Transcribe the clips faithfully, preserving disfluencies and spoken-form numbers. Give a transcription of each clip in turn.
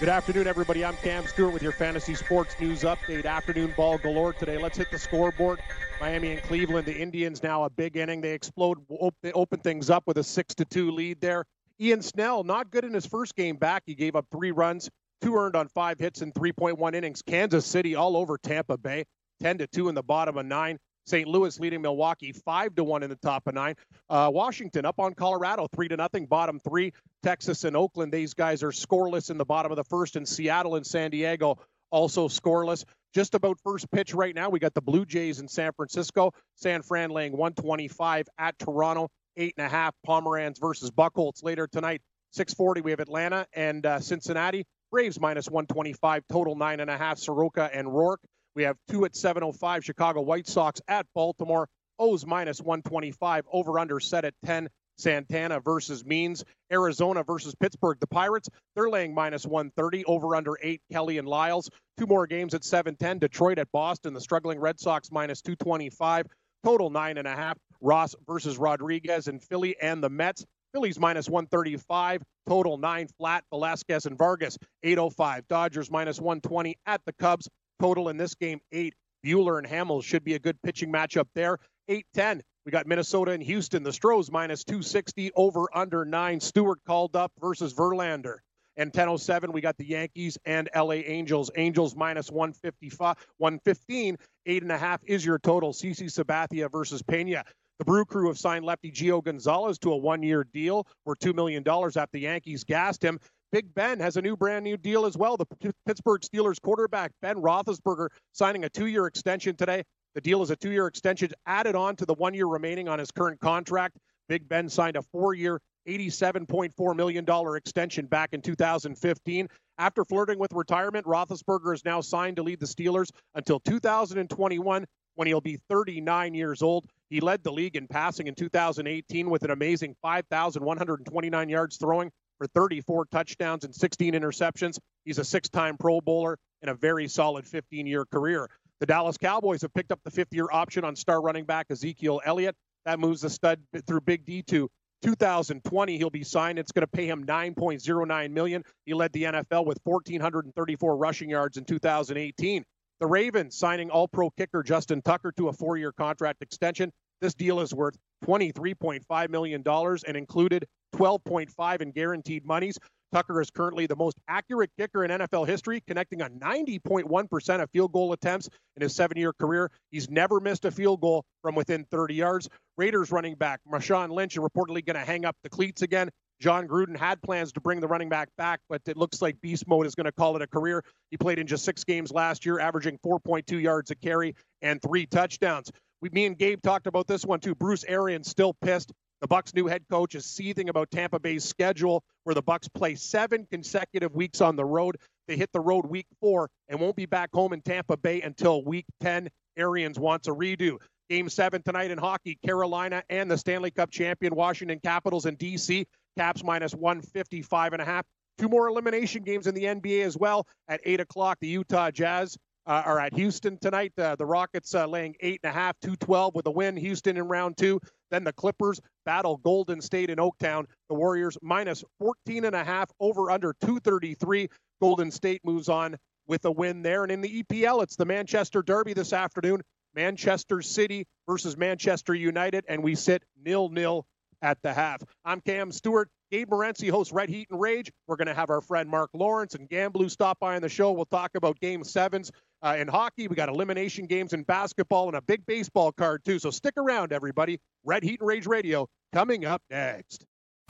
Good afternoon, everybody. I'm Cam Stewart with your Fantasy Sports News Update. Afternoon ball galore today. Let's hit the scoreboard. Miami and Cleveland. The Indians now a big inning. They explode, open, open things up with a six to two lead there. Ian Snell, not good in his first game back. He gave up three runs, two earned on five hits in three point one innings. Kansas City all over Tampa Bay, ten to two in the bottom of nine. Saint Louis leading Milwaukee five to one in the top of nine. Uh, Washington up on Colorado three to nothing, bottom three. Texas and Oakland, these guys are scoreless in the bottom of the first. And Seattle and San Diego also scoreless. Just about first pitch right now. We got the Blue Jays in San Francisco. San Fran laying one twenty-five at Toronto, eight and a half. Pomeranz versus Buchholz later tonight. six forty, we have Atlanta and uh, Cincinnati. Braves minus one twenty-five, total nine and a half. Soroka and Rourke. We have two at seven oh five, Chicago White Sox at Baltimore. O's minus one twenty-five, over-under set at ten. Santana versus Means. Arizona versus Pittsburgh. The Pirates, they're laying minus one thirty, over-under eight, Kelly and Lyles. Two more games at seven ten. Detroit at Boston. The struggling Red Sox minus two twenty-five, total nine and a half. Ross versus Rodriguez and Philly and the Mets. Phillies minus one thirty-five, total nine flat. Velasquez and Vargas, eight oh five. Dodgers minus one twenty at the Cubs. Total in this game, eight. Bueller and Hamels should be a good pitching matchup there. eight ten. We got Minnesota and Houston. The Stros minus two sixty, over under nine. Stewart called up versus Verlander. And ten oh seven, we got the Yankees and L A Angels. Angels minus one fifty-five, one fifteen. Eight and a half is your total. CeCe Sabathia versus Pena. The Brew Crew have signed lefty Gio Gonzalez to a one-year deal worth two million dollars after the Yankees gassed him. Big Ben has a new brand new deal as well. The P- Pittsburgh Steelers quarterback Ben Roethlisberger signing a two-year extension today. The deal is a two-year extension added on to the one year remaining on his current contract. Big Ben signed a four-year, eighty-seven point four million dollars extension back in two thousand fifteen. After flirting with retirement, Roethlisberger is now signed to lead the Steelers until two thousand twenty-one, when he'll be thirty-nine years old. He led the league in passing in two thousand eighteen with an amazing five thousand one hundred twenty-nine yards throwing for thirty-four touchdowns and sixteen interceptions. He's a six-time Pro Bowler and a very solid fifteen-year career. The Dallas Cowboys have picked up the fifth-year option on star running back Ezekiel Elliott. That moves the stud through Big D to two thousand twenty. He'll be signed. It's going to pay him nine point oh nine million dollars. He led the N F L with one thousand four hundred thirty-four rushing yards in two thousand eighteen. The Ravens signing all-pro kicker Justin Tucker to a four-year contract extension. This deal is worth twenty-three point five million dollars and included twelve point five in guaranteed monies. Tucker is currently the most accurate kicker in N F L history, connecting on ninety point one percent of field goal attempts in his seven-year career. He's never missed a field goal from within thirty yards. Raiders running back Marshawn Lynch are reportedly going to hang up the cleats again. John Gruden had plans to bring the running back back, but it looks like beast mode is going to call it a career. He played in just six games last year, averaging four point two yards a carry and three touchdowns. We, me and Gabe talked about this one too. Bruce Arians still pissed. The Bucs' new head coach is seething about Tampa Bay's schedule, where the Bucs play seven consecutive weeks on the road. They hit the road week four and won't be back home in Tampa Bay until week ten. Arians wants a redo. Game seven tonight in hockey, Carolina and the Stanley Cup champion Washington Capitals in D C. Caps minus one fifty-five and a half. Two more elimination games in the N B A as well. At eight o'clock, the Utah Jazz uh, are at Houston tonight. Uh, the Rockets uh, laying eight and a half, two twelve with a win. Houston in round two. Then the Clippers battle Golden State in Oaktown. The Warriors minus fourteen and a half, over under two thirty-three. Golden State moves on with a win there. And in the E P L, it's the Manchester Derby this afternoon. Manchester City versus Manchester United, and we sit nil-nil at the half. I'm Cam Stewart. Gabe Morency hosts Red Heat and Rage. We're going to have our friend Mark Lawrence and Gamblu stop by on the show. We'll talk about Game Sevens uh, in hockey. We got elimination games in basketball and a big baseball card too. So stick around, everybody. Red Heat and Rage Radio coming up next.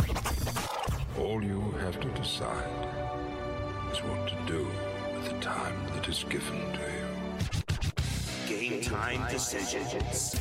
All you have to decide is what to do with the time that is given to you. Game time decisions.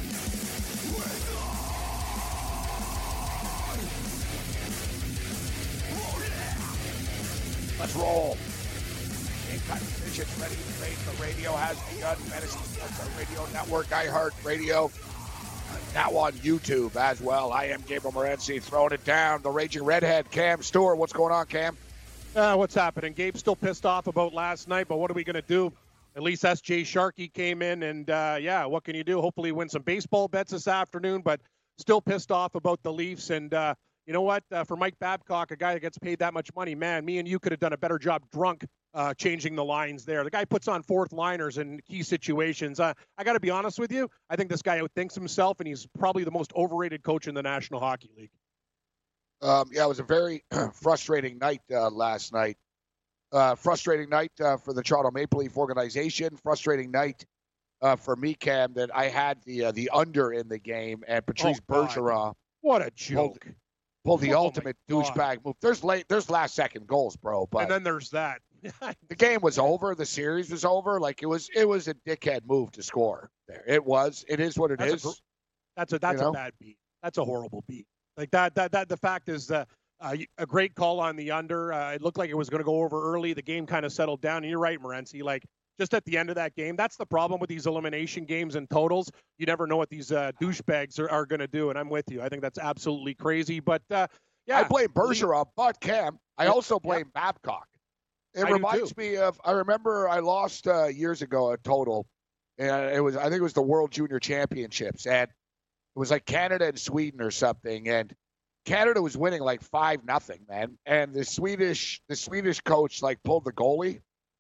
Let's roll. Game time decisions ready to rage. The radio has begun. Fantasy Sports Radio Network, iHeart Radio. Now on YouTube as well. I am Gabriel Morency, throwing it down. The Raging Redhead, Cam Stewart. What's going on, Cam? Uh, what's happening? Gabe's still pissed off about last night, but what are we going to do? At least S J Sharkey came in, and, uh, yeah, what can you do? Hopefully win some baseball bets this afternoon, but still pissed off about the Leafs. And uh, you know what? Uh, for Mike Babcock, a guy that gets paid that much money, man, me and you could have done a better job drunk uh, changing the lines there. The guy puts on fourth liners in key situations. Uh, I got to be honest with you. I think this guy outthinks himself, and he's probably the most overrated coach in the National Hockey League. Um, yeah, it was a very frustrating night uh, last night. Uh, frustrating night uh, for the Toronto Maple Leaf organization. Frustrating night uh, for me, Cam, that I had the uh, the under in the game, and Patrice oh, Bergeron. What a joke. Pulled, pulled the oh, ultimate douchebag move. There's late, there's last second goals, bro. But and then there's that. The game was over. The series was over. Like it was, it was a dickhead move to score there. It was. It is what it that's is. A, that's a that's you know? a bad beat. That's a horrible beat. Like that. That that the fact is that uh, a great call on the under. Uh, it looked like it was going to go over early. The game kind of settled down. And you're right, Morency. Like just at the end of that game, that's the problem with these elimination games and totals. You never know what these uh, douchebags are, are going to do. And I'm with you. I think that's absolutely crazy. But uh, yeah, I blame Bergeron, but Cam, I also blame yeah. Babcock. It I reminds me of, I remember I lost uh, years ago a total, and it was, I think it was the World Junior Championships, and it was like Canada and Sweden or something, and Canada was winning like five nothing, man, and the Swedish, the Swedish coach like pulled the goalie,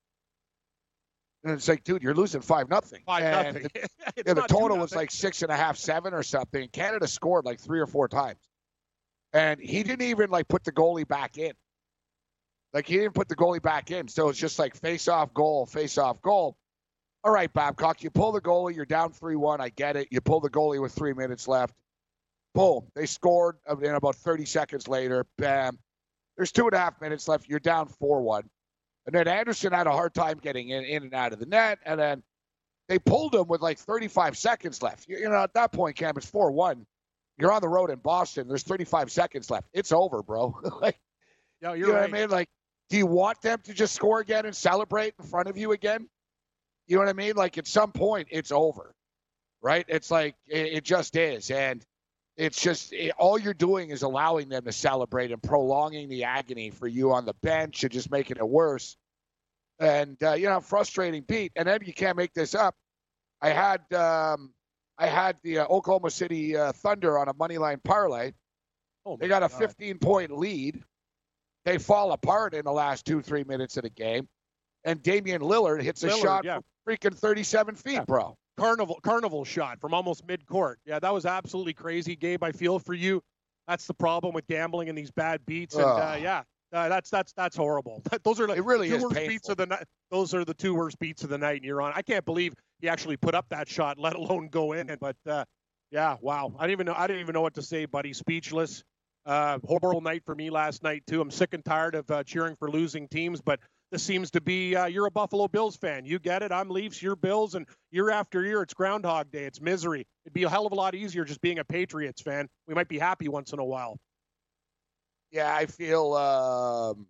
and it's like, dude, you're losing five nothing. Five and nothing. The, yeah, the total was like six and a half, seven or something. Canada scored like three or four times, and he didn't even like put the goalie back in. Like, he didn't put the goalie back in. So it's just like face-off goal, face-off goal. All right, Babcock, you pull the goalie. You're down three one. I get it. You pull the goalie with three minutes left. Boom. They scored. And about thirty seconds later, bam. There's two and a half minutes left. You're down four one. And then Anderson had a hard time getting in, in and out of the net. And then they pulled him with like thirty-five seconds left. You, you know, at that point, Cam, it's four one. You're on the road in Boston. There's thirty-five seconds left. It's over, bro. like, Yo, you're you know right. what I mean? Like, do you want them to just score again and celebrate in front of you again? You know what I mean? Like, at some point, it's over, right? It's like, it, it just is. And it's just, it, all you're doing is allowing them to celebrate and prolonging the agony for you on the bench and just making it worse. And, uh, you know, frustrating beat. And then you can't make this up. I had um, I had the uh, Oklahoma City uh, Thunder on a moneyline parlay. Oh, they got a God. fifteen-point lead. They fall apart in the last two, three minutes of the game. And Damian Lillard hits a Lillard, shot yeah. from freaking thirty-seven feet, Yeah. bro. Carnival carnival shot from almost mid-court. Yeah, that was absolutely crazy, Gabe. I feel for you. That's the problem with gambling and these bad beats. And, uh, yeah, uh, that's that's that's horrible. Those are like It really two is worst painful. beats of the night. Those are the two worst beats of the night, and you're on. I can't believe he actually put up that shot, let alone go in. But, uh, yeah, wow. I didn't even know I didn't even know what to say, buddy. Speechless. Uh, horrible night for me last night, too. I'm sick and tired of uh, cheering for losing teams, but this seems to be uh, you're a Buffalo Bills fan. You get it. I'm Leafs, you're Bills, and year after year, it's Groundhog Day. It's misery. It'd be a hell of a lot easier just being a Patriots fan. We might be happy once in a while. Yeah, I feel um,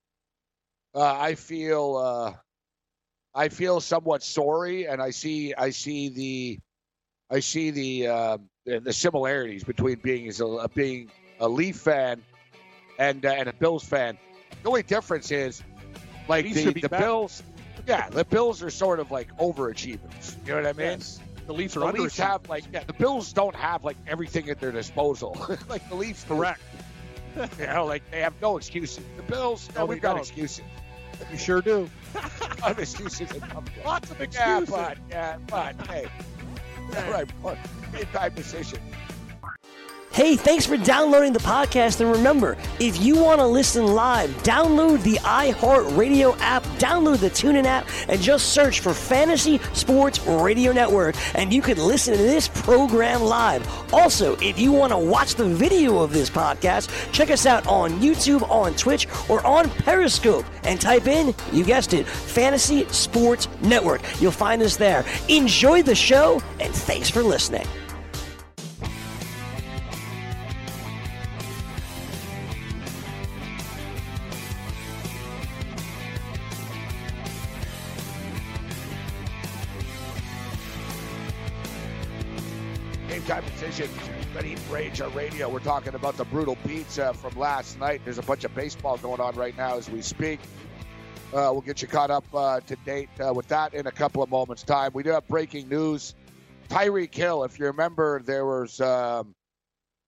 uh, I feel uh, I feel somewhat sorry, and I see I see the I see the uh, the, the similarities between being as a being a Leaf fan and uh, and a Bills fan. The only difference is, like, Leafs the, should be the back. Bills, yeah, the Bills are sort of like overachievers. You know what I mean? Yes. The Leafs are The under. Leafs have like yeah, the Bills don't have like everything at their disposal. like the Leafs, do. Correct. You know, like they have no excuses. The Bills, No, no, they we've got don't. excuses. You sure do. Of excuses. Lots of Yeah, excuses. but yeah, but hey, all right, but big time decision. Hey, thanks for downloading the podcast. And remember, if you want to listen live, download the iHeartRadio app, download the TuneIn app, and just search for Fantasy Sports Radio Network, and you can listen to this program live. Also, if you want to watch the video of this podcast, check us out on YouTube, on Twitch, or on Periscope, and type in, you guessed it, Fantasy Sports Network. You'll find us there. Enjoy the show, and thanks for listening. Game time decision. Ready Rage on radio. We're talking about the brutal beats uh, from last night. There's a bunch of baseball going on right now as we speak. Uh, we'll get you caught up uh, to date uh, with that in a couple of moments' time. We do have breaking news. Tyreek Hill, if you remember, there was um,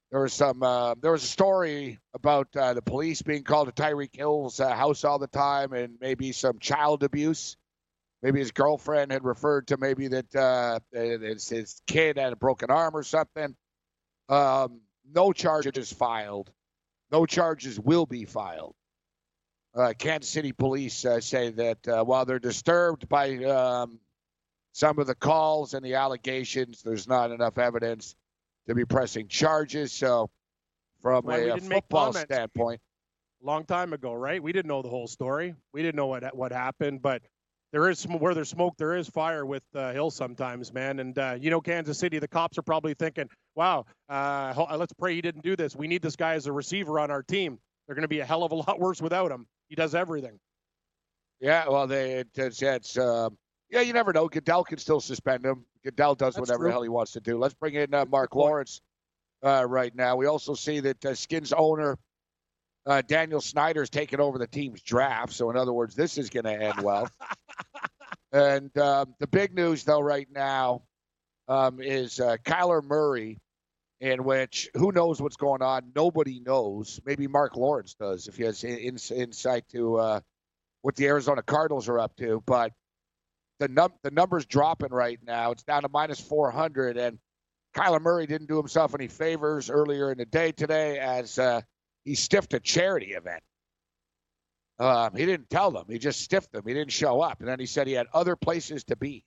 There was some. Uh, there was a story about uh, the police being called to Tyreek Hill's uh, house all the time, and maybe some child abuse. Maybe his girlfriend had referred to maybe that uh, his, his kid had a broken arm or something. Um, no charges filed. No charges will be filed. Uh, Kansas City police uh, say that uh, while they're disturbed by um, some of the calls and the allegations, there's not enough evidence to be pressing charges. So from Why a, a football standpoint. A long time ago, right? We didn't know the whole story. We didn't know what what happened, but there is where there's smoke, there is fire with uh, Hill sometimes, man. And, uh, you know, Kansas City, the cops are probably thinking, wow, uh, let's pray he didn't do this. We need this guy as a receiver on our team. They're going to be a hell of a lot worse without him. He does everything. Yeah, well, they, it, it's, it's uh, yeah, you never know. Goodell can still suspend him. Goodell does That's whatever true. the hell he wants to do. Let's bring in uh, Mark Lawrence uh, right now. We also see that uh, Skins owner uh, Daniel Snyder's taken over the team's draft. So, in other words, this is going to end well. And um, the big news, though, right now um, is uh, Kyler Murray, in which who knows what's going on? Nobody knows. Maybe Mark Lawrence does if he has in, insight to uh, what the Arizona Cardinals are up to. But the num the number's dropping right now. It's down to minus four hundred, and Kyler Murray didn't do himself any favors earlier in the day today as uh, he stiffed a charity event. Um, he didn't tell them. He just stiffed them. He didn't show up. And then he said he had other places to be.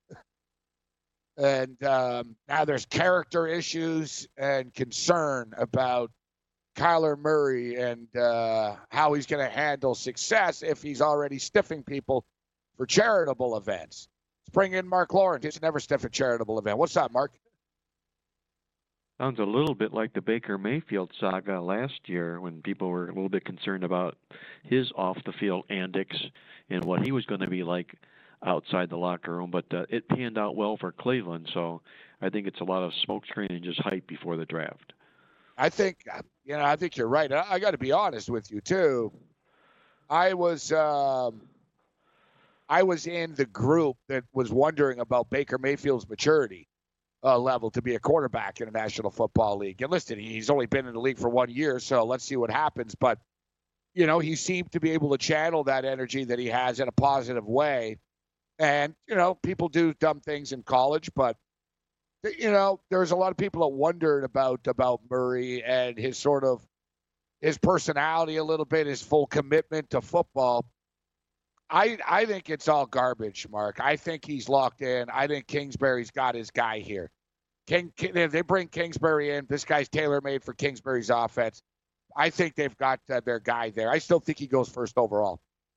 And um, now there's character issues and concern about Kyler Murray and uh, how he's going to handle success if he's already stiffing people for charitable events. Let's bring in Mark Lawrence. He's never stiffed a charitable event. What's up, Mark? Sounds a little bit like the Baker Mayfield saga last year when people were a little bit concerned about his off-the-field antics and what he was going to be like outside the locker room. But uh, it panned out well for Cleveland, so I think it's a lot of smoke screen and just hype before the draft. I think, you know, I think you're right. I, I got to be honest with you, too. I was um, I was in the group that was wondering about Baker Mayfield's maturity. Uh, level to be a quarterback in a National Football League. And listen, he's only been in the league for one year, so let's see what happens. But, you know, he seemed to be able to channel that energy that he has in a positive way. And, you know, people do dumb things in college, but, you know, there's a lot of people that wondered about, about Murray and his sort of, his personality a little bit, his full commitment to football. I, I think it's all garbage, Mark. I think he's locked in. I think Kingsbury's got his guy here. King, they bring Kingsbury in. This guy's tailor-made for Kingsbury's offense. I think they've got uh, their guy there. I still think he goes first overall.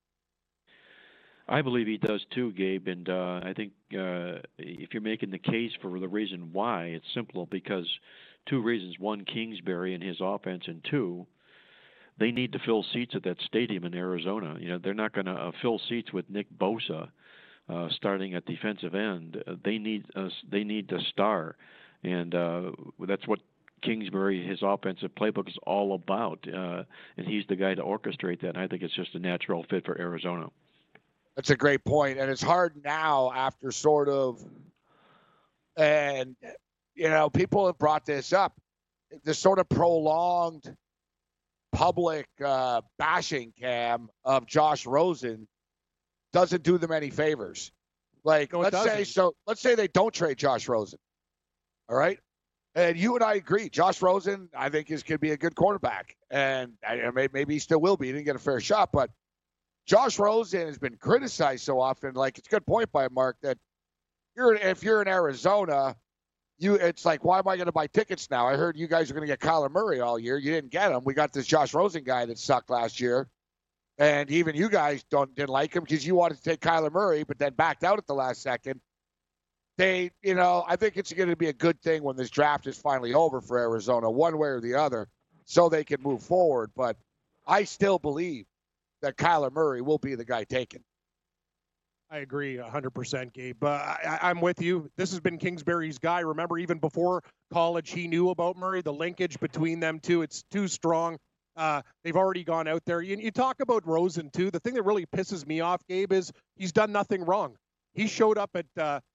I believe he does too, Gabe. And uh, I think uh, if you're making the case for the reason why, it's simple because two reasons. One, Kingsbury and his offense, and two, they need to fill seats at that stadium in Arizona. You know, they're not going to uh, fill seats with Nick Bosa uh, starting at defensive end. Uh, they need uh, they need to star, and uh, that's what Kingsbury, his offensive playbook, is all about. Uh, and he's the guy to orchestrate that. And I think it's just a natural fit for Arizona. That's a great point, and it's hard now after sort of, and you know, people have brought this up, this sort of prolonged public uh, bashing cam of Josh Rosen doesn't do them any favors. Like, no, let's say so. Let's say they don't trade Josh Rosen. All right, and you and I agree. Josh Rosen, I think, is could be a good quarterback, and I, maybe he still will be. He didn't get a fair shot, but Josh Rosen has been criticized so often. Like, it's a good point by Mark that you're if you're in Arizona. You, it's like, why am I going to buy tickets now? I heard you guys are going to get Kyler Murray all year. You didn't get him. We got this Josh Rosen guy that sucked last year, and even you guys don't didn't like him because you wanted to take Kyler Murray, but then backed out at the last second. They, you know, I think it's going to be a good thing when this draft is finally over for Arizona, one way or the other, so they can move forward. But I still believe that Kyler Murray will be the guy taken. I agree one hundred percent, Gabe. Uh, I, I'm with you. This has been Kingsbury's guy. Remember, even before college, he knew about Murray. The linkage between them two, it's too strong. Uh, they've already gone out there. You, you talk about Rosen, too. The thing that really pisses me off, Gabe, is he's done nothing wrong. He showed up at uh,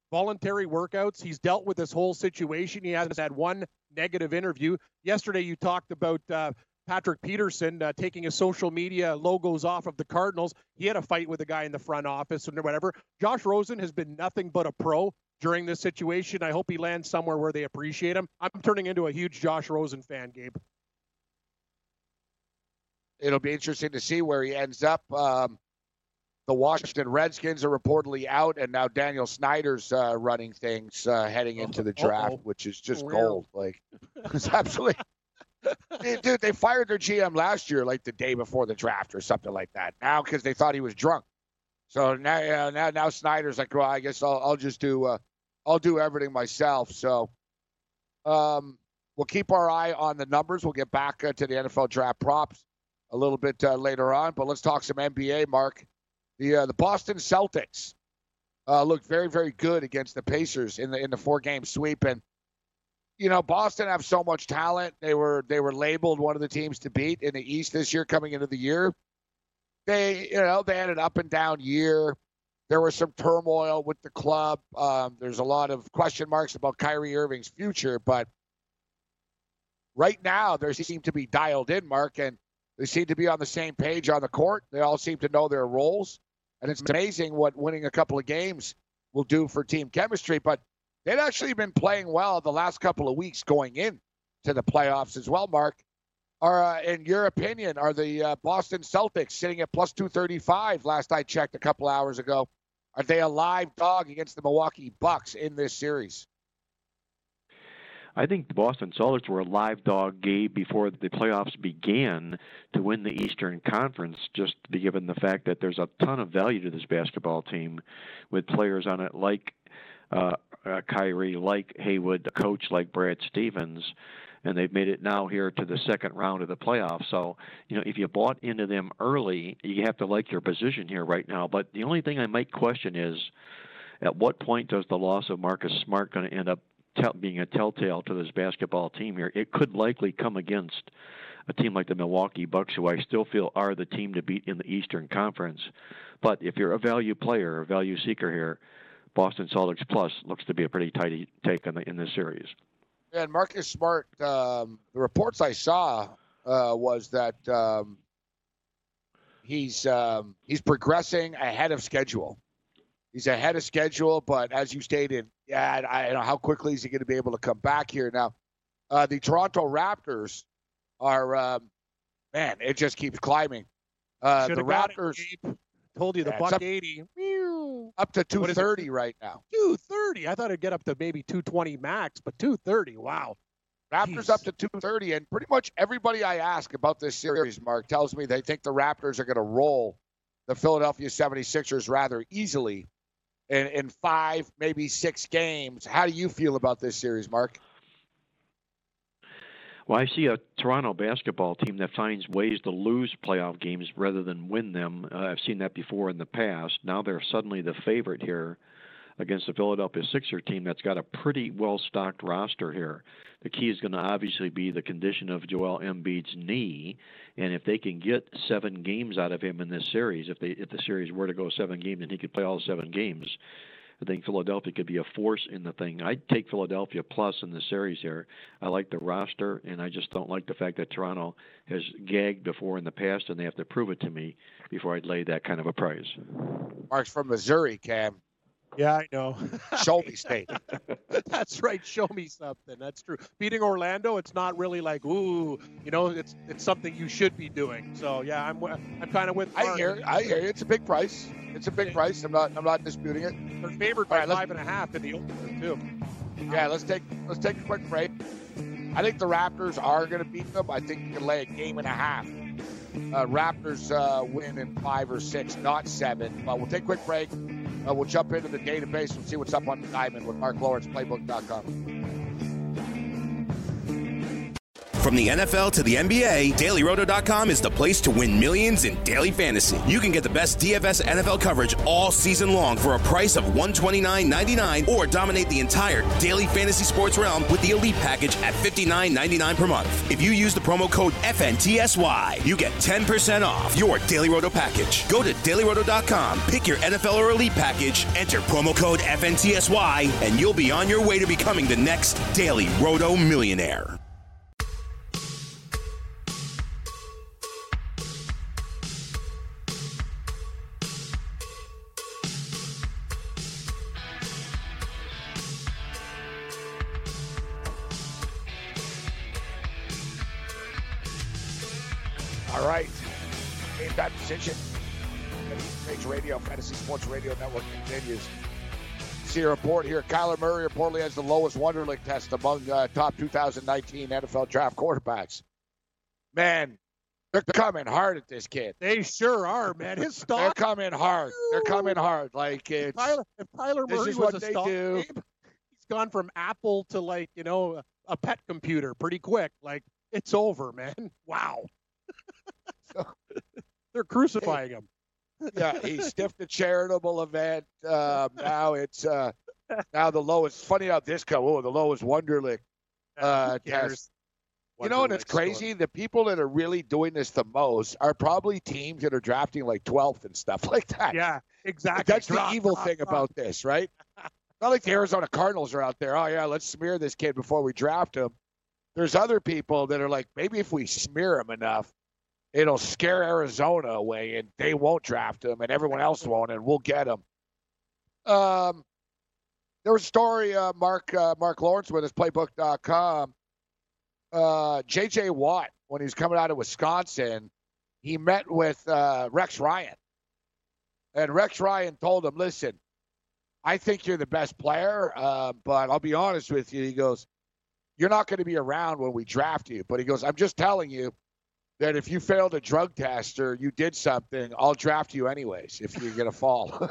voluntary workouts. He's dealt with this whole situation. He hasn't had one negative interview. Yesterday, you talked about uh, Patrick Peterson uh, taking his social media logos off of the Cardinals. He had a fight with a guy in the front office and whatever. Josh Rosen has been nothing but a pro during this situation. I hope he lands somewhere where they appreciate him. I'm turning into a huge Josh Rosen fan, Gabe. It'll be interesting to see where he ends up. Um, the Washington Redskins are reportedly out, and now Daniel Snyder's uh, running things uh, heading into the draft, Uh-oh. which is just gold. Like, it's absolutely... Dude, they fired their G M last year, like the day before the draft or something like that. Now, because they thought he was drunk. So now, uh, now, now Snyder's like, well, I guess I'll, I'll just do, uh, I'll do everything myself. So, um, we'll keep our eye on the numbers. We'll get back uh, to the N F L draft props a little bit uh, later on. But let's talk some N B A, Mark. The uh, the Boston Celtics uh, looked very, very good against the Pacers in the in the four game sweep. And you know, Boston have so much talent. They were they were labeled one of the teams to beat in the East this year coming into the year. They, you know, they had an up and down year. There was some turmoil with the club. Um, there's a lot of question marks about Kyrie Irving's future, but right now they seem to be dialed in, Mark, and they seem to be on the same page on the court. They all seem to know their roles, and it's amazing what winning a couple of games will do for team chemistry, but they've actually been playing well the last couple of weeks going in to the playoffs as well, Mark. Are, uh, in your opinion, are the uh, Boston Celtics sitting at plus two thirty-five last I checked a couple hours ago? Are they a live dog against the Milwaukee Bucks in this series? I think the Boston Celtics were a live dog, Gabe, before the playoffs began to win the Eastern Conference, just given the fact that there's a ton of value to this basketball team with players on it like Uh, uh, Kyrie, like Haywood, a coach like Brad Stevens, and they've made it now here to the second round of the playoffs. So, you know, if you bought into them early, you have to like your position here right now. But the only thing I might question is, at what point does the loss of Marcus Smart going to end up tell, being a telltale to this basketball team here? It could likely come against a team like the Milwaukee Bucks, who I still feel are the team to beat in the Eastern Conference. But if you're a value player, a value seeker here, Boston Celtics plus looks to be a pretty tight take in, the, in this series. And Marcus Smart, um, the reports I saw uh, was that um, he's um, he's progressing ahead of schedule. He's ahead of schedule, but as you stated, yeah, I, I don't know how quickly is he going to be able to come back here. Now, uh, the Toronto Raptors are, um, man, it just keeps climbing. Uh, the Raptors it, told you the yeah, buck up, eighty. Up to two thirty right now. two thirty. I thought it'd get up to maybe two twenty max, but two thirty. Wow. Raptors Jeez. Up to two thirty, and pretty much everybody I ask about this series, Mark, tells me they think the Raptors are going to roll the Philadelphia seventy-sixers rather easily in, in five, maybe six games. How do you feel about this series, Mark? Well, I see a Toronto basketball team that finds ways to lose playoff games rather than win them. Uh, I've seen that before in the past. Now they're suddenly the favorite here against the Philadelphia Sixers team that's got a pretty well-stocked roster here. The key is going to obviously be the condition of Joel Embiid's knee, and if they can get seven games out of him in this series, if they if the series were to go seven games and he could play all seven games, I think Philadelphia could be a force in the thing. I'd take Philadelphia plus in the series here. I like the roster, and I just don't like the fact that Toronto has gagged before in the past, and they have to prove it to me before I'd lay that kind of a price. Mark's from Missouri, Cam. Yeah, I know. Show me state. That's right. Show me something. That's true. Beating Orlando, it's not really like, ooh, you know, it's it's something you should be doing. So yeah, I'm I'm kind of with Mark. I hear, I hear. It's a big price. It's a big price. I'm not I'm not disputing it. They're favored by right, five and a half in the opener too. Yeah, let's take let's take a quick break. I think the Raptors are going to beat them. I think you can lay a game and a half. Uh, Raptors uh, win in five or six, not seven. But we'll take a quick break. Uh, we'll jump into the database and see what's up on the diamond with Mark Lawrence, Playbook dot com. From the N F L to the N B A, Daily Roto dot com is the place to win millions in daily fantasy. You can get the best D F S N F L coverage all season long for a price of one hundred twenty-nine ninety-nine, or dominate the entire daily fantasy sports realm with the Elite package at fifty-nine ninety-nine per month. If you use the promo code F N T S Y, you get ten percent off your Daily Roto package. Go to Daily Roto dot com, pick your N F L or Elite package, enter promo code F N T S Y, and you'll be on your way to becoming the next Daily Roto millionaire. All right. Game time decision. Page Radio, Fantasy Sports Radio Network continues. See a report here. Kyler Murray reportedly has the lowest Wonderlic test among uh, top two thousand nineteen N F L draft quarterbacks. Man, they're coming hard at this kid. They sure are, man. His stock. They're coming hard. They're coming hard. Like it's. If Tyler, if Kyler this Murray is was what a they stock do. babe, he's gone from Apple to like you know a pet computer pretty quick. Like it's over, man. Wow. They're crucifying him. Yeah, he stiffed a charitable event. Um, now it's uh, now the lowest. Funny how this come. Oh, the lowest Wonderlic uh, test. You know, and it's crazy. The people that are really doing this the most are probably teams that are drafting like twelfth and stuff like that. Yeah, exactly. That's drop, the evil drop, thing drop. about this, right? Not like the Arizona Cardinals are out there. Oh yeah, let's smear this kid before we draft him. There's other people that are like, maybe if we smear him enough, it'll scare Arizona away, and they won't draft him, and everyone else won't, and we'll get him. Um, there was a story, uh, Mark uh, Mark Lawrence with us, playbook dot com. Uh, J J Watt, when he was coming out of Wisconsin, he met with uh, Rex Ryan. And Rex Ryan told him, listen, I think you're the best player, uh, but I'll be honest with you. He goes, you're not going to be around when we draft you. But he goes, I'm just telling you that if you failed a drug test or you did something, I'll draft you anyways if you're going to fall.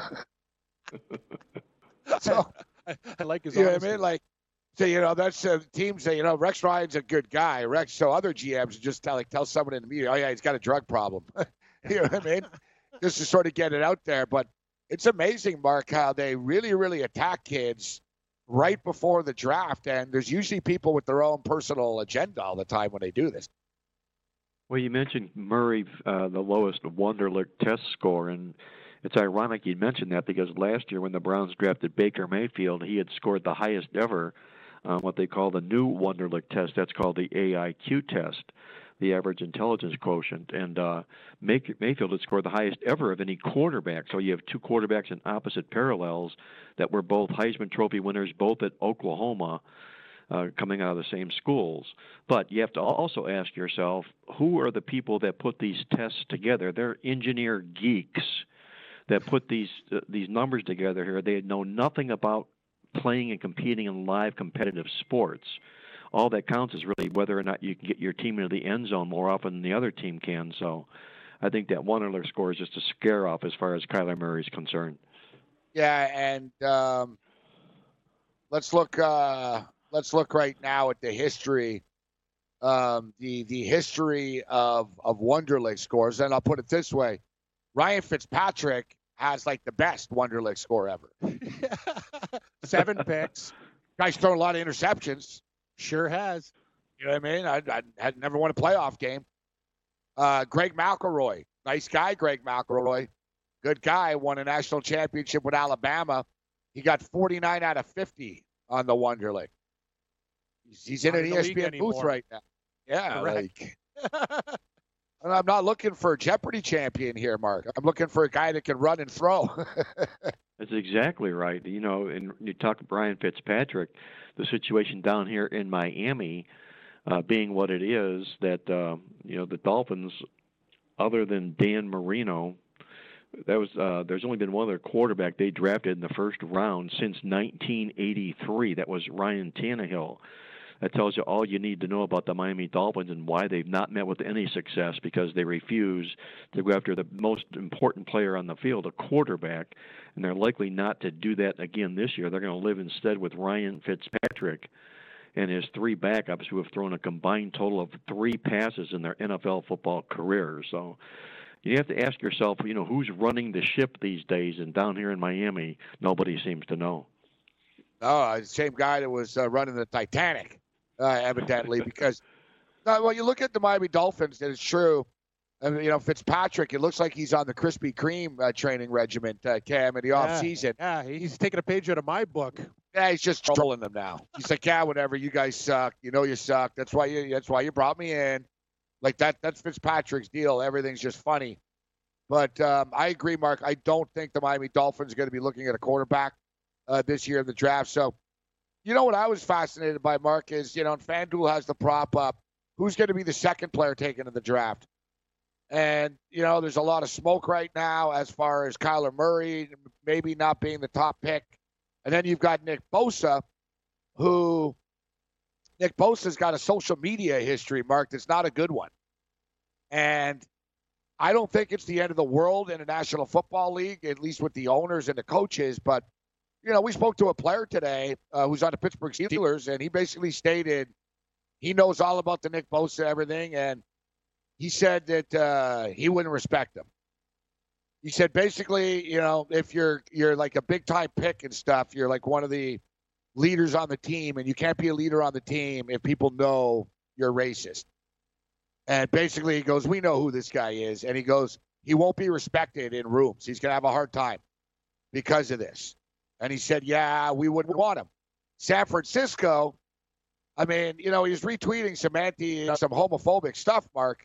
so, I, I like his you know honesty. what I mean? Like, so, you know, that's uh, teams say, you know, Rex Ryan's a good guy. Rex, so other G Ms just tell, like, tell someone in the media, oh, yeah, he's got a drug problem. You know what I mean? Just to sort of get it out there. But it's amazing, Mark, how they really, really attack kids right before the draft. And there's usually people with their own personal agenda all the time when they do this. Well, you mentioned Murray, uh, the lowest Wonderlic test score, and it's ironic you mentioned that because last year when the Browns drafted Baker Mayfield, he had scored the highest ever, uh, what they call the new Wonderlic test. That's called the A I Q test, the average intelligence quotient. And uh, Mayfield had scored the highest ever of any quarterback. So you have two quarterbacks in opposite parallels that were both Heisman Trophy winners, both at Oklahoma. Uh, coming out of the same schools. But you have to also ask yourself, who are the people that put these tests together? They're engineer geeks that put these uh, these numbers together here. They know nothing about playing and competing in live competitive sports. All that counts is really whether or not you can get your team into the end zone more often than the other team can. So I think that Wonderlic score is just a scare off as far as Kyler Murray is concerned. Yeah, and um, let's look uh, – Let's look right now at the history, um, the the history of of Wonderlic scores. And I'll put it this way: Ryan Fitzpatrick has like the best Wonderlic score ever. Seven picks. Guy's thrown a lot of interceptions. Sure has. You know what I mean? I, I had never won a playoff game. Uh, Greg McElroy, nice guy. Greg McElroy, good guy. Won a national championship with Alabama. He got forty-nine out of fifty on the Wonderlic. He's in Not an in E the S P N league booth anymore. right now. Yeah, Correct. like, and I'm not looking for a Jeopardy champion here, Mark. I'm looking for a guy that can run and throw. That's exactly right. You know, and you talk to Brian Fitzpatrick, the situation down here in Miami uh, being what it is, that, uh, you know, the Dolphins, other than Dan Marino, that was uh, there's only been one other quarterback they drafted in the first round since nineteen eighty-three. That was Ryan Tannehill. That tells you all you need to know about the Miami Dolphins and why they've not met with any success, because they refuse to go after the most important player on the field, a quarterback, and they're likely not to do that again this year. They're going to live instead with Ryan Fitzpatrick. and his three backups who have thrown a combined total of three passes in their N F L football careers. So you have to ask yourself, you know, who's running the ship these days? And down here in Miami, nobody seems to know. Oh, the same guy that was uh, running the Titanic, uh, evidently, because uh, well, you look at the Miami Dolphins, and it's true. I mean, you know, Fitzpatrick, it looks like he's on the Krispy Kreme uh, training regiment, uh, Cam, in the yeah, off season. Yeah, he's taking a page out of my book. Yeah, he's just trolling them now. He's like, yeah, whatever. You guys suck. You know you suck. That's why you. That's why you brought me in. Like that. That's Fitzpatrick's deal. Everything's just funny. But um, I agree, Mark. I don't think the Miami Dolphins are going to be looking at a quarterback uh, this year in the draft. So, you know what I was fascinated by, Mark, is, you know, and FanDuel has the prop up. Who's going to be the second player taken in the draft? And, you know, there's a lot of smoke right now as far as Kyler Murray maybe not being the top pick. And then you've got Nick Bosa, who Nick Bosa's got a social media history, Mark, that's not a good one. And I don't think it's the end of the world in the National Football League, at least with the owners and the coaches. But, you know, we spoke to a player today uh, who's on the Pittsburgh Steelers, and he basically stated he knows all about the Nick Bosa, everything, and he said that uh, he wouldn't respect him. He said basically, you know, if you're you're like a big-time pick and stuff, you're like one of the leaders on the team, and you can't be a leader on the team if people know you're racist. And basically he goes, we know who this guy is. And he goes, he won't be respected in rooms. He's going to have a hard time because of this. And he said, yeah, we wouldn't want him. San Francisco, I mean, you know, he was retweeting some anti, some homophobic stuff, Mark.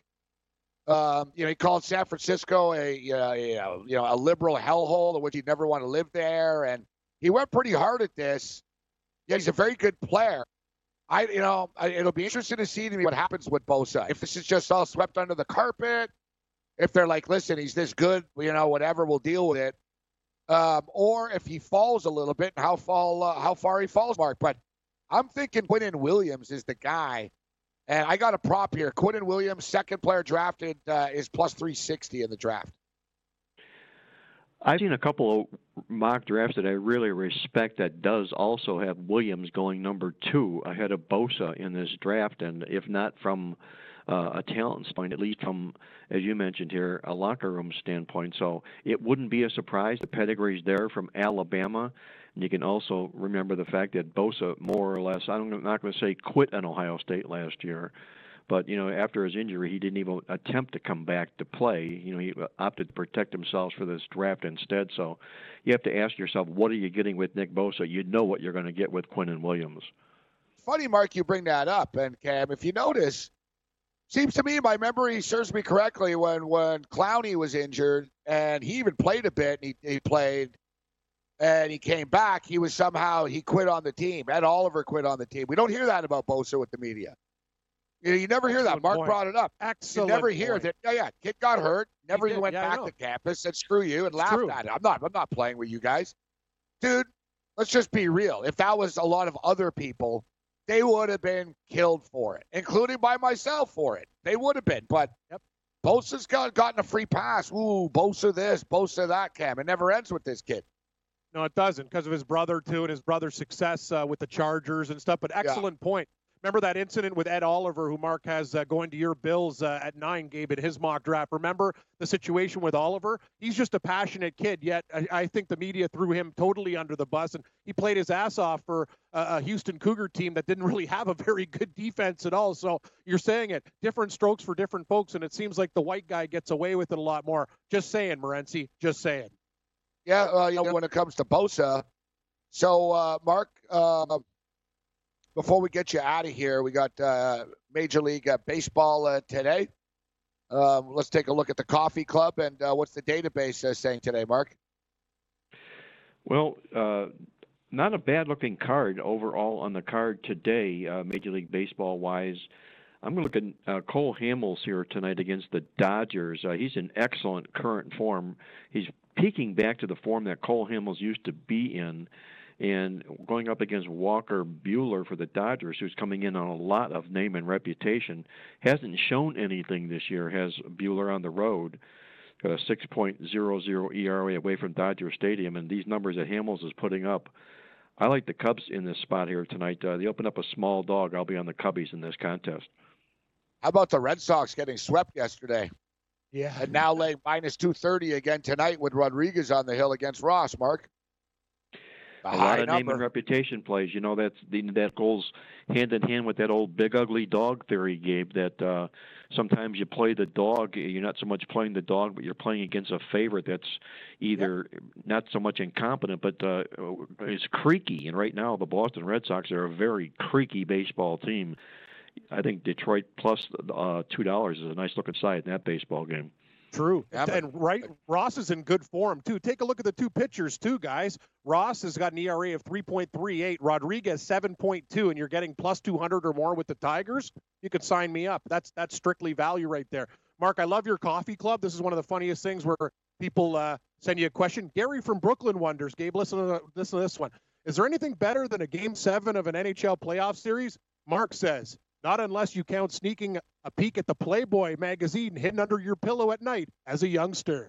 Um, you know, he called San Francisco a, a, a you know a liberal hellhole in which he'd never want to live there, and he went pretty hard at this. Yeah, he's a very good player. I, you know, I, it'll be interesting to see what happens with Bosa. If this is just all swept under the carpet, if they're like, listen, he's this good, you know, whatever, we'll deal with it, um, or if he falls a little bit, and how fall, uh, how far he falls, Mark. But I'm thinking Quinnen Williams is the guy. And I got a prop here. Quinnen Williams, second player drafted, uh, is plus three sixty in the draft. I've seen a couple of mock drafts that I really respect that does also have Williams going number two ahead of Bosa in this draft. And if not from uh, a talent standpoint, at least from, as you mentioned here, a locker room standpoint. So it wouldn't be a surprise. The pedigree's there from Alabama. And you can also remember the fact that Bosa, more or less, I'm not going to say quit on Ohio State last year, but, you know, after his injury, he didn't even attempt to come back to play. You know, he opted to protect himself for this draft instead. So you have to ask yourself, what are you getting with Nick Bosa? You know what you're going to get with Quinnen Williams. Funny, Mark, you bring that up. And, Cam, if you notice, seems to me, my memory serves me correctly, when, when Clowney was injured, and he even played a bit, and he, he played – and he came back, he was somehow, he quit on the team. Ed Oliver quit on the team. We don't hear that about Bosa with the media. You, know, you never hear Excellent that. Mark point. brought it up. Excellent You never hear point. that. Yeah, yeah, kid got hurt, never did. went Yeah, I back know. to campus, said screw you, and It's laughed true. at it. I'm not, I'm not playing with you guys. Dude, let's just be real. If that was a lot of other people, they would have been killed for it, including by myself for it. They would have been. But Yep. Bosa's got, gotten a free pass. Ooh, Bosa this, Bosa that, Cam. It never ends with this kid. No, it doesn't, because of his brother, too, and his brother's success uh, with the Chargers and stuff. But excellent yeah. point. Remember that incident with Ed Oliver, who Mark has uh, going to your Bills uh, at nine, Gabe, in his mock draft. Remember the situation with Oliver? He's just a passionate kid, yet I, I think the media threw him totally under the bus, and he played his ass off for uh, a Houston Cougar team that didn't really have a very good defense at all. So you're saying it, different strokes for different folks, and it seems like the white guy gets away with it a lot more. Just saying, Morency, just saying. Yeah, well, you know, when it comes to Bosa. So, uh, Mark, uh, before we get you out of here, we got uh, Major League uh, Baseball uh, today. Um, let's take a look at the Coffee Club. And uh, what's the database uh, saying today, Mark? Well, uh, not a bad-looking card overall on the card today, uh, Major League Baseball-wise. I'm going to look at uh, Cole Hamels here tonight against the Dodgers. Uh, he's in excellent current form. He's peaking back to the form that Cole Hamels used to be in, and going up against Walker Buehler for the Dodgers, who's coming in on a lot of name and reputation. Hasn't shown anything this year, has Buehler on the road. Got a six point oh oh E R A away from Dodger Stadium, and these numbers that Hamels is putting up I like the Cubs in this spot here tonight. Uh, they opened up a small dog. I'll be on the Cubbies in this contest. How about the Red Sox getting swept yesterday? Yeah. And now laying minus two thirty again tonight with Rodriguez on the hill against Ross, Mark. A, a lot of number. Name and reputation plays. You know, that's the, that goes hand in hand with that old big ugly dog theory, Gabe, that uh, sometimes you play the dog. You're not so much playing the dog, but you're playing against a favorite that's either yep. not so much incompetent, but uh, is creaky. And right now, the Boston Red Sox are a very creaky baseball team. I think Detroit plus uh, two dollars is a nice-looking side in that baseball game. True. Yeah, and right, Ross is in good form, too. Take a look at the two pitchers, too, guys. Ross has got an E R A of three point three eight. Rodriguez, seven point two, and you're getting plus two hundred or more with the Tigers. You could sign me up. That's that's strictly value right there. Mark, I love your coffee club. This is one of the funniest things where people uh, send you a question. Gary from Brooklyn wonders, Gabe, listen to, listen to this one. Is there anything better than a Game seven of an N H L playoff series? Mark says, not unless you count sneaking a peek at the Playboy magazine hidden under your pillow at night as a youngster.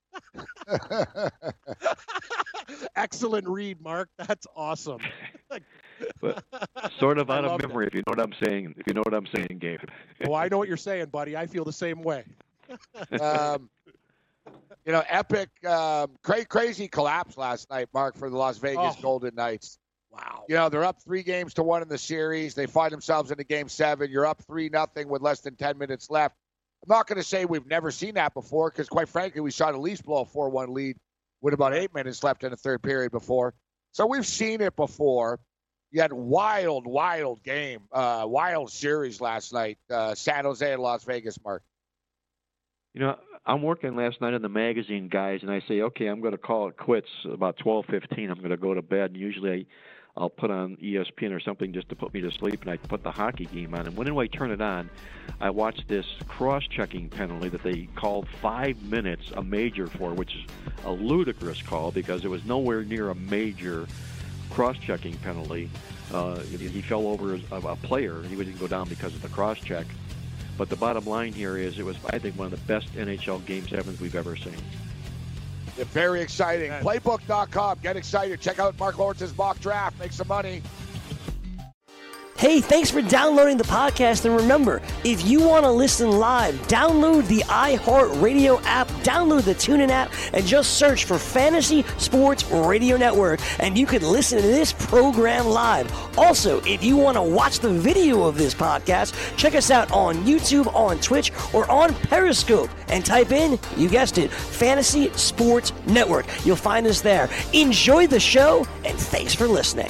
Excellent read, Mark. That's awesome. But sort of out of memory, that. if you know what I'm saying. If you know what I'm saying, Gabe. Oh, I know what you're saying, buddy. I feel the same way. um, you know, epic, um, cra- crazy collapse last night, Mark, for the Las Vegas oh. Golden Knights. Wow. You know, they're up three games to one in the series. They find themselves into game seven. You're up three nothing with less than ten minutes left. I'm not going to say we've never seen that before because, quite frankly, we saw the Leafs blow a four one lead with about eight minutes left in the third period before. So we've seen it before. You had wild, wild game, uh, wild series last night, uh, San Jose and Las Vegas, Mark. You know, I'm working last night in the magazine, guys, and I say, okay, I'm going to call it quits about twelve fifteen. I'm going to go to bed, and usually I I'll put on E S P N or something just to put me to sleep, and I put the hockey game on. And when I turn it on, I watch this cross-checking penalty that they called five minutes a major for, which is a ludicrous call because it was nowhere near a major cross-checking penalty. Uh, he fell over a, a player. He didn't go down because of the cross-check. But the bottom line here is it was, I think, one of the best N H L Game sevens we've ever seen. Yeah, very exciting. Playbook dot com. Get excited. Check out Mark Lawrence's mock draft. Make some money. Hey, thanks for downloading the podcast. And remember, if you want to listen live, download the iHeartRadio app, download the TuneIn app, and just search for Fantasy Sports Radio Network, and you can listen to this program live. Also, if you want to watch the video of this podcast, check us out on YouTube, on Twitch, or on Periscope, and type in, you guessed it, Fantasy Sports Network. You'll find us there. Enjoy the show, and thanks for listening.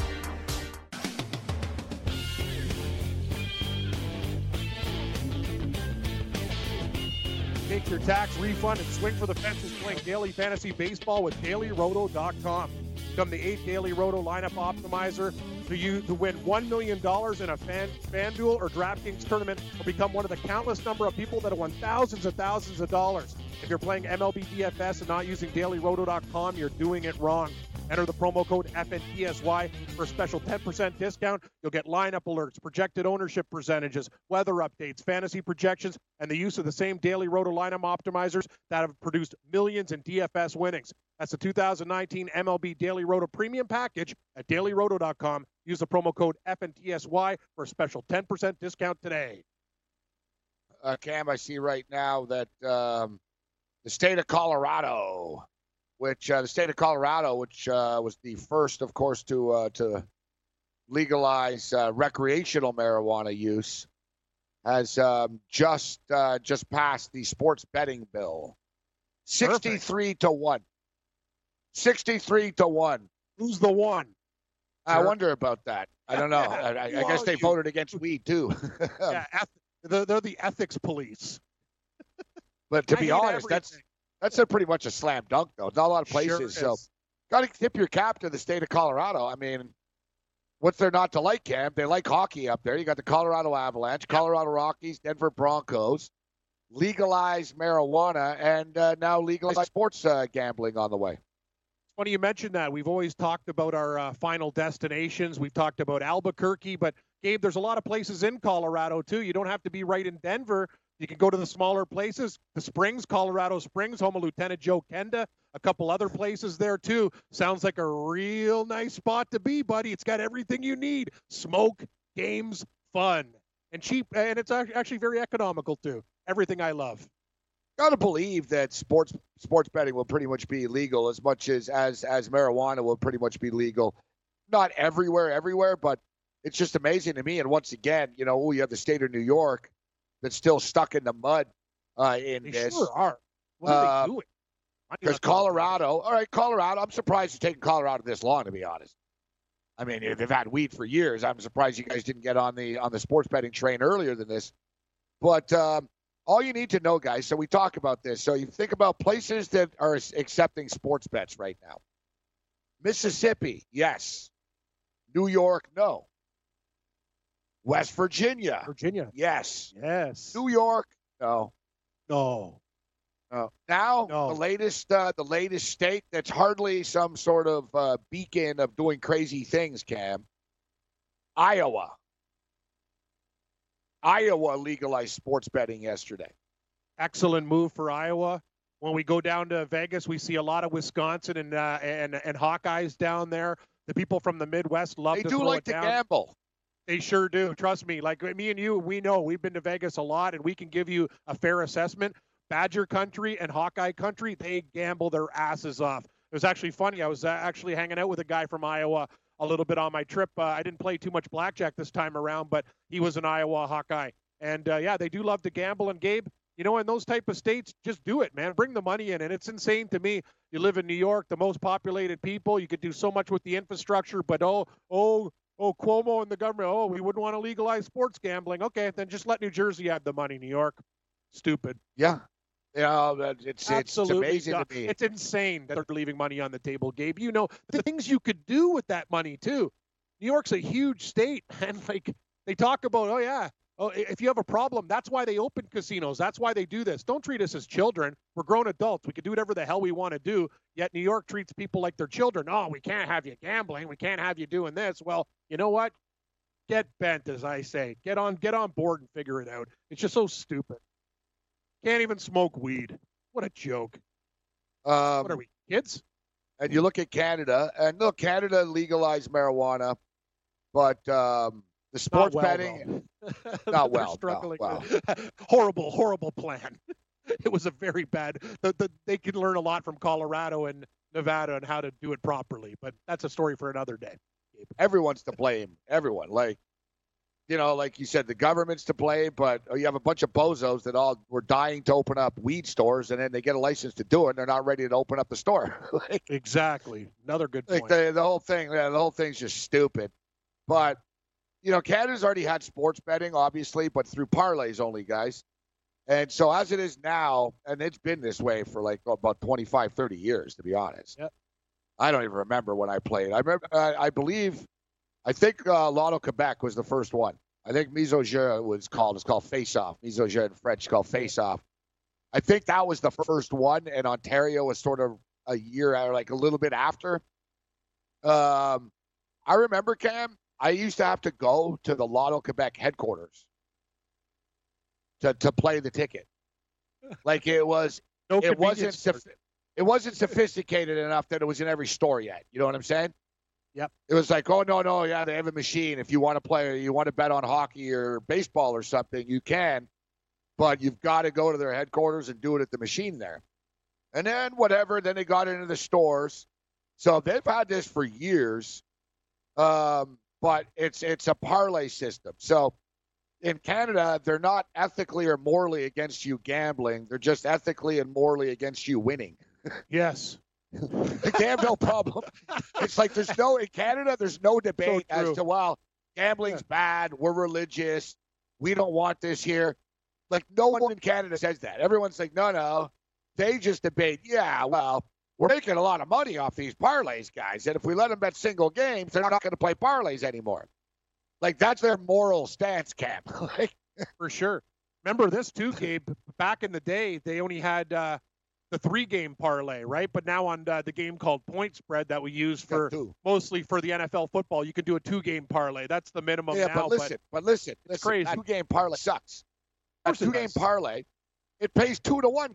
Take your tax refund and swing for the fences playing daily fantasy baseball with Daily Roto dot com. Become the eighth Daily Roto lineup optimizer to you to win one million dollars in a fan, FanDuel or DraftKings tournament, or become one of the countless number of people that have won thousands and thousands of dollars. If you're playing M L B D F S and not using Daily Roto dot com, you're doing it wrong. Enter the promo code F N T S Y for a special ten percent discount. You'll get lineup alerts, projected ownership percentages, weather updates, fantasy projections, and the use of the same Daily Roto lineup optimizers that have produced millions in D F S winnings. That's the two thousand nineteen M L B Daily Roto Premium Package at Daily Roto dot com. Use the promo code F N T S Y for a special ten percent discount today. Uh, Cam, I see right now that um, the state of Colorado, which uh, the state of Colorado, which uh, was the first, of course, to uh, to legalize uh, recreational marijuana use, has um, just uh, just passed the sports betting bill. Sixty-three Perfect. to one. Sixty-three to one. Who's the one? I sure. wonder about that. I don't know. I, I, I guess they you? voted against weed too. yeah, eth- they're, they're the ethics police. But to I be honest, everything. that's that's a pretty much a slam dunk, though. Not a lot of places. Sure so, got to tip your cap to the state of Colorado. I mean, what's there not to like, Cam? They like hockey up there. You got the Colorado Avalanche, Colorado Rockies, Denver Broncos, legalized marijuana, and uh, now legalized sports uh, gambling on the way. It's funny you mentioned that. We've always talked about our uh, final destinations. We've talked about Albuquerque, but Gabe, there's a lot of places in Colorado too. You don't have to be right in Denver. You can go to the smaller places. The Springs, Colorado Springs, home of Lieutenant Joe Kenda, a couple other places there too. Sounds like a real nice spot to be, buddy. It's got everything you need: smoke, games, fun, and cheap, and it's actually very economical too. Everything I love. Gotta believe that sports sports betting will pretty much be legal as much as as as marijuana will pretty much be legal. Not everywhere, everywhere, but it's just amazing to me. And once again, you know, you have the state of New York that's still stuck in the mud uh, in They this. sure are. What are Uh, they doing? Because Colorado, all right, Colorado, I'm surprised it's taken Colorado this long, to be honest. I mean, they've had weed for years. I'm surprised you guys didn't get on the on the sports betting train earlier than this. But um, all you need to know, guys, so we talk about this. So you think about places that are accepting sports bets right now. Mississippi, yes. New York, no. West Virginia, Virginia. yes. Yes. New York, no. No. No. Now, No. the latest uh, the latest state that's hardly some sort of uh, beacon of doing crazy things, Cam, Iowa. Iowa legalized sports betting yesterday. Excellent move for Iowa. When we go down to Vegas, we see a lot of Wisconsin and uh, and and Hawkeyes down there. The people from the Midwest love They to do throw like it to down. gamble. They sure do. Trust me. Like me and you, we know we've been to Vegas a lot, and we can give you a fair assessment. Badger country and Hawkeye country, they gamble their asses off. It was actually funny. I was uh, actually hanging out with a guy from Iowa a little bit on my trip. Uh, I didn't play too much blackjack this time around, but he was an Iowa Hawkeye. And, uh, yeah, they do love to gamble. And, Gabe, you know, in those type of states, just do it, man. Bring the money in. And it's insane to me. You live in New York, the most populated people. You could do so much with the infrastructure, but, oh, oh, oh, Cuomo and the government, oh, we wouldn't want to legalize sports gambling. Okay, then just let New Jersey have the money, New York. Stupid. Yeah. Yeah, it's, it's, it's Absolutely amazing dumb. to me. It's insane that they're leaving money on the table, Gabe. You know, the things you could do with that money, too. New York's a huge state, and, like, they talk about, oh, yeah, oh, if you have a problem, that's why they open casinos. That's why they do this. Don't treat us as children. We're grown adults. We can do whatever the hell we want to do, yet New York treats people like they're children. Oh, we can't have you gambling. We can't have you doing this. Well, you know what? Get bent, as I say. Get on, get on board and figure it out. It's just so stupid. Can't even smoke weed. What a joke. Um, What are we, kids? And you look at Canada, and look, Canada legalized marijuana, but um, the sports well, betting, though. not They're well. struggling. No, horrible, horrible plan. It was a very bad. The, the, they can learn a lot from Colorado and Nevada and how to do it properly, but that's a story for another day. Everyone's to blame. Everyone. Like, you know, like you said, the government's to blame, but you have a bunch of bozos that all were dying to open up weed stores, and then they get a license to do it, and they're not ready to open up the store. like, Exactly. Another good point. like the, the whole thing, yeah, the whole thing's just stupid. But, you know, Canada's already had sports betting, obviously, but through parlays only, guys. And so as it is now, and it's been this way for like about twenty-five, thirty years, to be honest. Yep. I don't even remember when I played. I remember, I, I believe, I think uh, Lotto Quebec was the first one. I think Mise au jeu was called. It's called Face Off. Mise au jeu in French is called Face Off. I think that was the first one, and Ontario was sort of a year or like a little bit after. Um, I remember, Cam, I used to have to go to the Lotto Quebec headquarters to to play the ticket. Like it was, no it wasn't, convenience soph- it wasn't sophisticated enough that it was in every store yet. You know what I'm saying? Yep. It was like, oh, no, no, yeah, they have a machine. If you want to play, you want to bet on hockey or baseball or something, you can. But you've got to go to their headquarters and do it at the machine there. And then whatever, then they got into the stores. So they've had this for years. Um, but it's it's a parlay system. So in Canada, they're not ethically or morally against you gambling. They're just ethically and morally against you winning. Yes. The gamble problem. It's like there's no, in Canada, there's no debate So as true. to, well, gambling's bad. We're religious. We don't want this here. Like, no one in Canada says that. Everyone's like, no, no. They just debate, yeah, well, we're making a lot of money off these parlays, guys. And if we let them bet single games, they're not going to play parlays anymore. Like, that's their moral stance, Cam. like, For sure. Remember this too, Gabe. Back in the day, they only had uh, the three-game parlay, right? But now on uh, the game called Point Spread that we use for two. mostly for the N F L football, you can do a two-game parlay. That's the minimum yeah, now. but listen, but, listen, listen, crazy. that two-game parlay sucks. A course it two-game does. parlay, it pays two to one, Cam.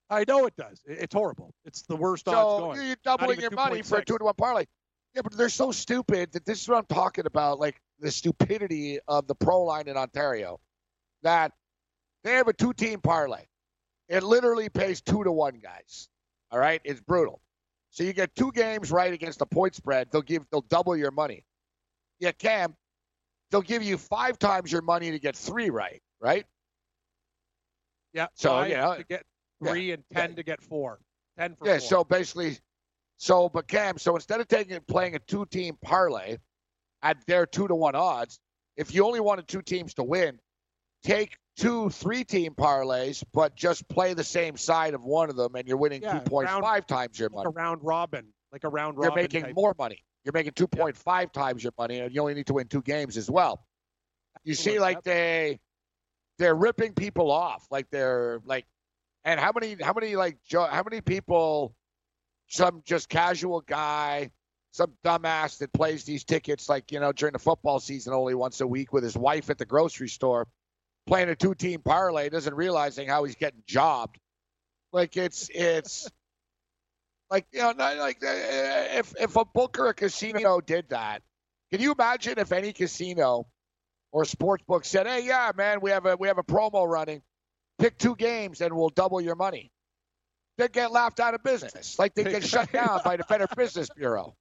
I know it does. It's horrible. It's the worst odds So going. you're doubling your money for a two to one parlay. Yeah, but they're so stupid that this is what I'm talking about, like the stupidity of the pro line in Ontario, that they have a two-team parlay. It literally pays two to one, guys. All right? It's brutal. So you get two games right against the point spread, they'll give they'll double your money. Yeah, Cam, they'll give you five times your money to get three right, right? Yeah. So, five you know, to get three yeah, and ten yeah. to get four. Ten for Yeah, four. so basically, so, but Cam, so instead of taking playing a two-team parlay at their two to one odds, if you only wanted two teams to win, take two three-team parlays, but just play the same side of one of them, and you're winning Yeah, two point five round- times your like money. a round robin, like a round You're robin. making type. more money. You're making two point five times your money, and you only need to win two games as well. You see, like Yep. they, they're ripping people off, like they're like, and how many, how many like, jo- how many people, some just casual guy, some dumbass that plays these tickets, like, you know, during the football season only once a week with his wife at the grocery store, playing a two-team parlay, doesn't realizing how he's getting jobbed. Like it's, it's. Like, you know, not like uh, if if a book or a casino did that, can you imagine if any casino or sports book said, "Hey, yeah, man, we have a we have a promo running. Pick two games and we'll double your money." They'd get laughed out of business, like they get shut down by the Better Business Bureau.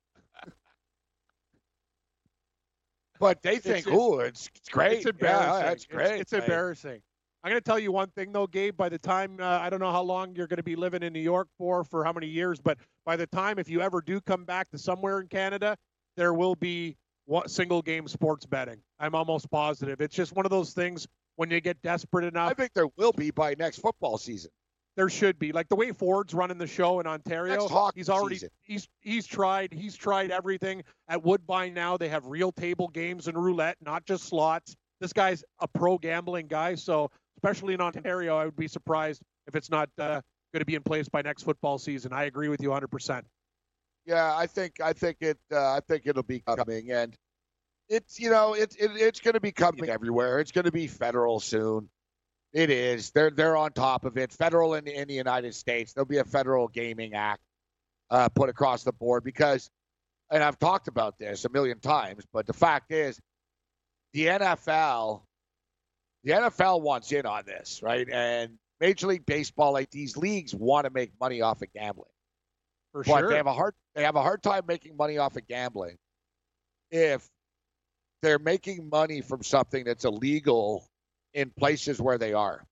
But they think, It's- "Ooh, it's, it's great. It's embarrassing. Yeah, that's It's- great." It's, Like, embarrassing. I'm going to tell you one thing, though, Gabe. By the time, uh, I don't know how long you're going to be living in New York for, for how many years, but by the time, if you ever do come back to somewhere in Canada, there will be one, single game sports betting. I'm almost positive. It's just one of those things when you get desperate enough. I think there will be by next football season. There should be. Like the way Ford's running the show in Ontario, Next hockey he's already season. he's he's tried he's tried everything. At Woodbine now they have real table games and roulette, not just slots. This guy's a pro gambling guy, so especially in Ontario, I would be surprised if it's not uh, going to be in place by next football season. I agree with you one hundred percent. Yeah, I think I think it uh, I think it'll be coming, and it's you know it's it, it's going to be coming everywhere. It's going to be federal soon. It is. They're they're on top of it. Federal in, in the United States. There'll be a federal gaming act uh, put across the board because, and I've talked about this a million times, but the fact is, the N F L, the N F L wants in on this, right? And Major League Baseball, like these leagues, want to make money off of gambling. For But sure. they have a hard they have a hard time making money off of gambling if they're making money from something that's illegal in places where they are.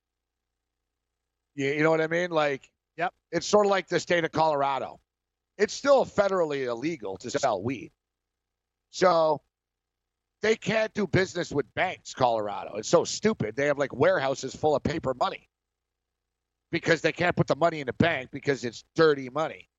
You, you know what I mean? Like, Yep. It's sort of like the state of Colorado. It's still federally illegal to sell weed. So they can't do business with banks, Colorado. It's so stupid. They have like warehouses full of paper money because they can't put the money in the bank because it's dirty money.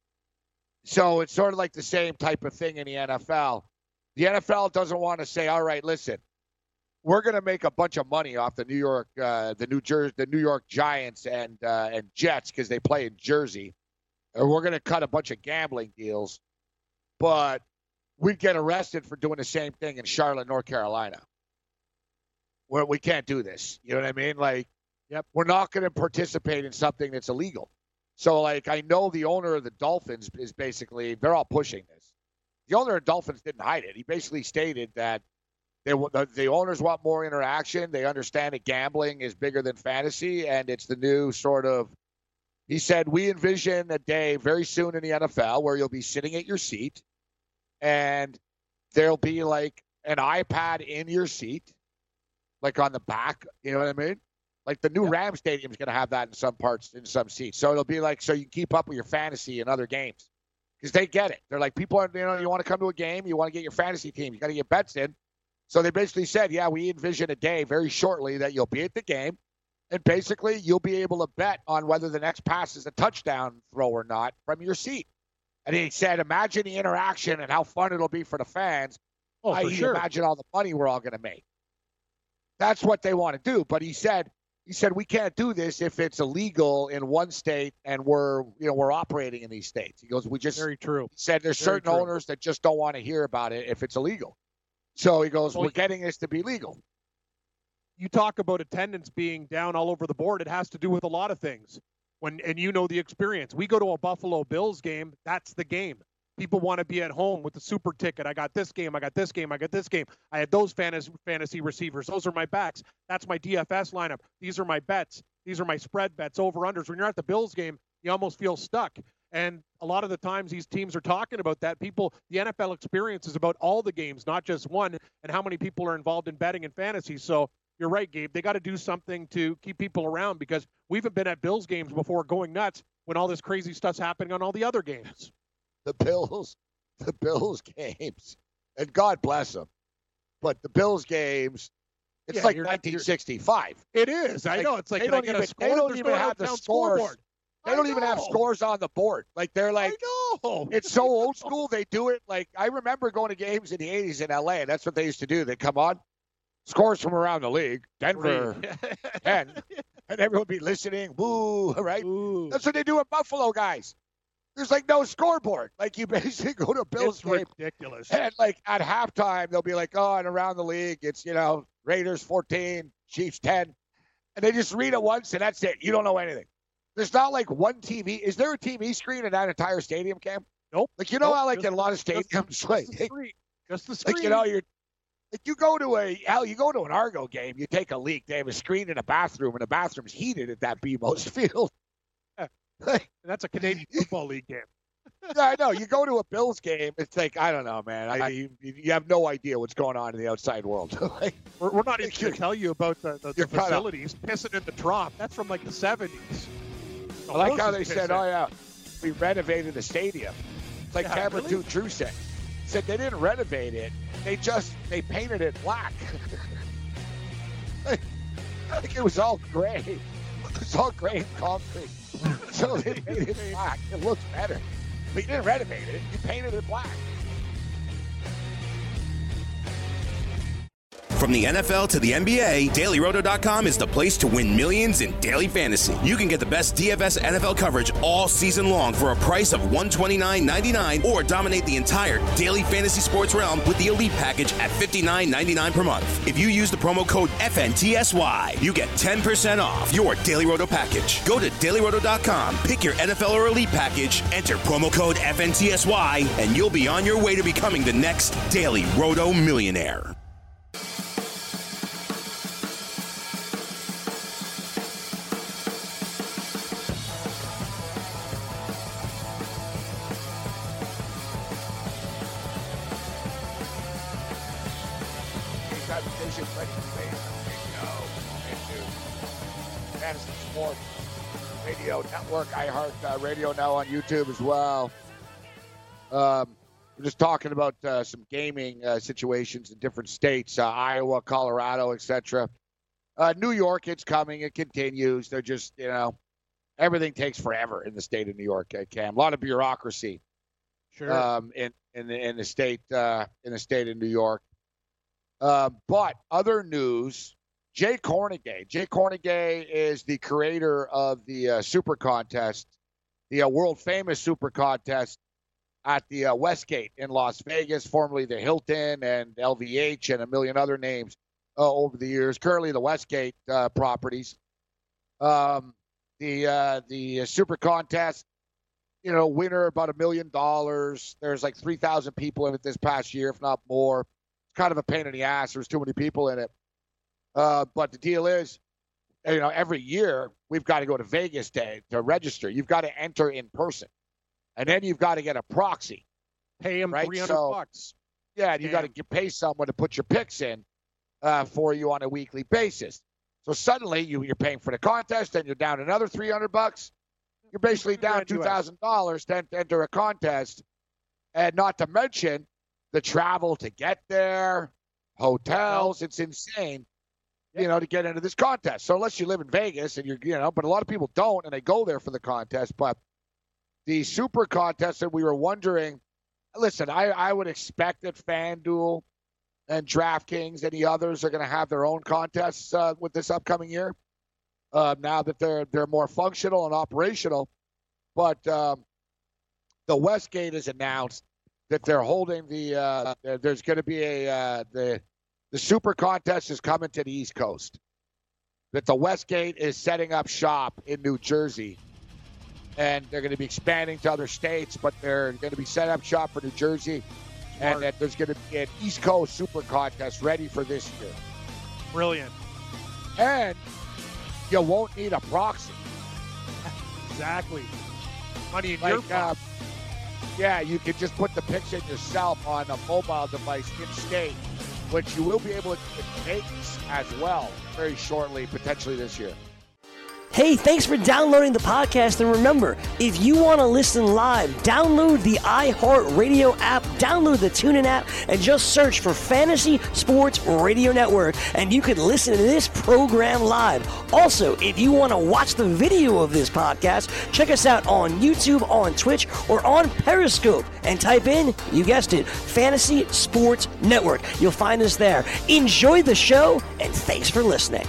So it's sort of like the same type of thing in the N F L. The N F L doesn't want to say, all right, listen, we're going to make a bunch of money off the New York, uh, the New Jersey, the New York Giants and uh, and Jets because they play in Jersey, or we're going to cut a bunch of gambling deals, but we'd get arrested for doing the same thing in Charlotte, North Carolina, where we can't do this. You know what I mean? Like, Yep. We're not going to participate in something that's illegal. So, like, I know the owner of the Dolphins is basically, they're all pushing this. The owner of Dolphins didn't hide it. He basically stated that they the, the owners want more interaction. They understand that gambling is bigger than fantasy, and it's the new sort of, he said, we envision a day very soon in the N F L where you'll be sitting at your seat, and there'll be, like, an iPad in your seat, like on the back, you know what I mean? Like the new Yep. Ram Stadium is going to have that in some parts, in some seats. So it'll be like, so you can keep up with your fantasy and other games. Because they get it. They're like, people are, you know, you want to come to a game, you want to get your fantasy team, you got to get bets in. So they basically said, yeah, we envision a day very shortly that you'll be at the game, and basically you'll be able to bet on whether the next pass is a touchdown throw or not from your seat. And he said, imagine the interaction and how fun it'll be for the fans. Oh, for I sure. imagine all the money we're all going to make. That's what they want to do. But he said, he said we can't do this if it's illegal in one state and we're, you know, we're operating in these states. He goes, we just Very true. he said there's Very certain true. owners that just don't want to hear about it if it's illegal. So he goes, Well, we're getting this to be legal. You talk about attendance being down all over the board. It has to do with a lot of things. When and you know the experience. We go to a Buffalo Bills game, that's the game. People want to be at home with the super ticket. I got this game, I got this game, I got this game. I had those fantasy fantasy receivers. Those are my backs. That's my D F S lineup. These are my bets. These are my spread bets, over-unders. When you're at the Bills game, you almost feel stuck. And a lot of the times these teams are talking about that. People, the N F L experience is about all the games, not just one, and how many people are involved in betting and fantasy. So you're right, Gabe. They got to do something to keep people around because we haven't been at Bills games before going nuts when all this crazy stuff's happening on all the other games. The Bills, the Bills games, and God bless them, but the Bills games, it's Yeah, like you're- nineteen sixty-five. It is. I Like, know. It's like, they can I don't get even, a score? they don't There's even no have the out-of-town scores. scoreboard. They I don't even have know. scores on the board. Like they're like, I know. it's so old school. They do it like I remember going to games in the eighties in L A, and that's what they used to do. They come on, scores from around the league, Denver, ten, and everyone would be listening. Woo, right? Ooh. That's what they do at Buffalo, guys. There's like no scoreboard. Like you basically go to a Bills It's game, ridiculous. and like at halftime they'll be like, oh, and around the league it's you know Raiders fourteen, Chiefs ten, and they just read it once and that's it. You don't know anything. There's not like one T V. Is there a T V screen in that entire stadium, Cam? Nope. Like you know Nope. how like Just- in a lot of just- stadiums, Just like, the screen. Just the screen. like you know you're like you go to a hell, you go to an Argo game, you take a leak. They have a screen in a bathroom, and the bathroom's heated at that B M O S field. Yeah. Like, That's a Canadian Football League game. yeah, I know. You go to a Bills game, it's like I don't know, man. I, you, you have no idea what's going on in the outside world. Like, We're, we're not even You're- going to tell you about the, the, you're the cut up. facilities. Pissing in the trough. That's from like the seventies. The I like how they horses said, pissing. "Oh yeah, we renovated the stadium." It's like Yeah, Cameron really? True said. Said they didn't renovate it; they just they painted it black. like, like it was all gray. It was all gray and concrete. So they made it black. It looks better. But you didn't renovate it; you painted it black. From the N F L to the N B A, Daily Roto dot com is the place to win millions in daily fantasy. You can get the best D F S N F L coverage all season long for a price of one hundred twenty-nine ninety-nine, or dominate the entire daily fantasy sports realm with the Elite package at fifty-nine ninety-nine per month. If you use the promo code F N T S Y, you get ten percent off your Daily Roto package. Go to Daily Roto dot com, pick your N F L or Elite package, enter promo code F N T S Y, and you'll be on your way to becoming the next Daily Roto millionaire. Got the vision ready to face radio into Fantasy Sports Radio Network, iHeart uh, Radio now on YouTube as well. Um, we're just talking about uh, some gaming uh, situations in different states, uh, Iowa, Colorado, et cetera. Uh, New York, it's coming. It continues. They're just, you know, everything takes forever in the state of New York, uh, Cam. A lot of bureaucracy Sure. um, in, in, the, in the state uh, in the state of New York. Uh, but other news, Jay Kornegay. Jay Kornegay is the creator of the uh, Super Contest, the uh, world-famous Super Contest at the uh, Westgate in Las Vegas, formerly the Hilton and L V H and a million other names uh, over the years. Currently the Westgate uh, properties. Um, the uh, the Super Contest, you know, winner about a million dollars. There's like three thousand people in it this past year, if not more. Kind of a pain in the ass. There's too many people in it. Uh, but the deal is, you know, every year we've got to go to Vegas to, to register. You've got to enter in person. And then you've got to get a proxy. Pay him right, three hundred so- bucks. Yeah, and you got to pay someone to put your picks in uh, for you on a weekly basis. So suddenly you, you're paying for the contest, and you're down another three hundred bucks. You're basically down two thousand dollars to enter a contest. And not to mention the travel to get there, hotels. It's insane, you know, to get into this contest. So unless you live in Vegas and you're, you know, but a lot of people don't, and they go there for the contest. But the Super Contest that we were wondering, listen, I, I would expect that FanDuel and DraftKings and the others are going to have their own contests uh, with this upcoming year. Uh, now that they're they're more functional and operational, but um, the Westgate has announced that they're holding the. Uh, there- there's going to be a uh, the the Super Contest is coming to the East Coast. That the Westgate is setting up shop in New Jersey and they're going to be expanding to other states, but they're going to be set up shop for New Jersey, Smart. and that there's going to be an East Coast Super Contest ready for this year. Brilliant. And you won't need a proxy. Exactly. Money in like, your uh, Yeah, you can just put the picture yourself on a mobile device in-state, which you will be able to do in Vegas as well very shortly, potentially this year. Hey, thanks for downloading the podcast. And remember, if you want to listen live, download the iHeartRadio app, download the TuneIn app, and just search for Fantasy Sports Radio Network, and you can listen to this program live. Also, if you want to watch the video of this podcast, check us out on YouTube, on Twitch, or on Periscope, and type in, you guessed it, Fantasy Sports Network. You'll find us there. Enjoy the show, and thanks for listening.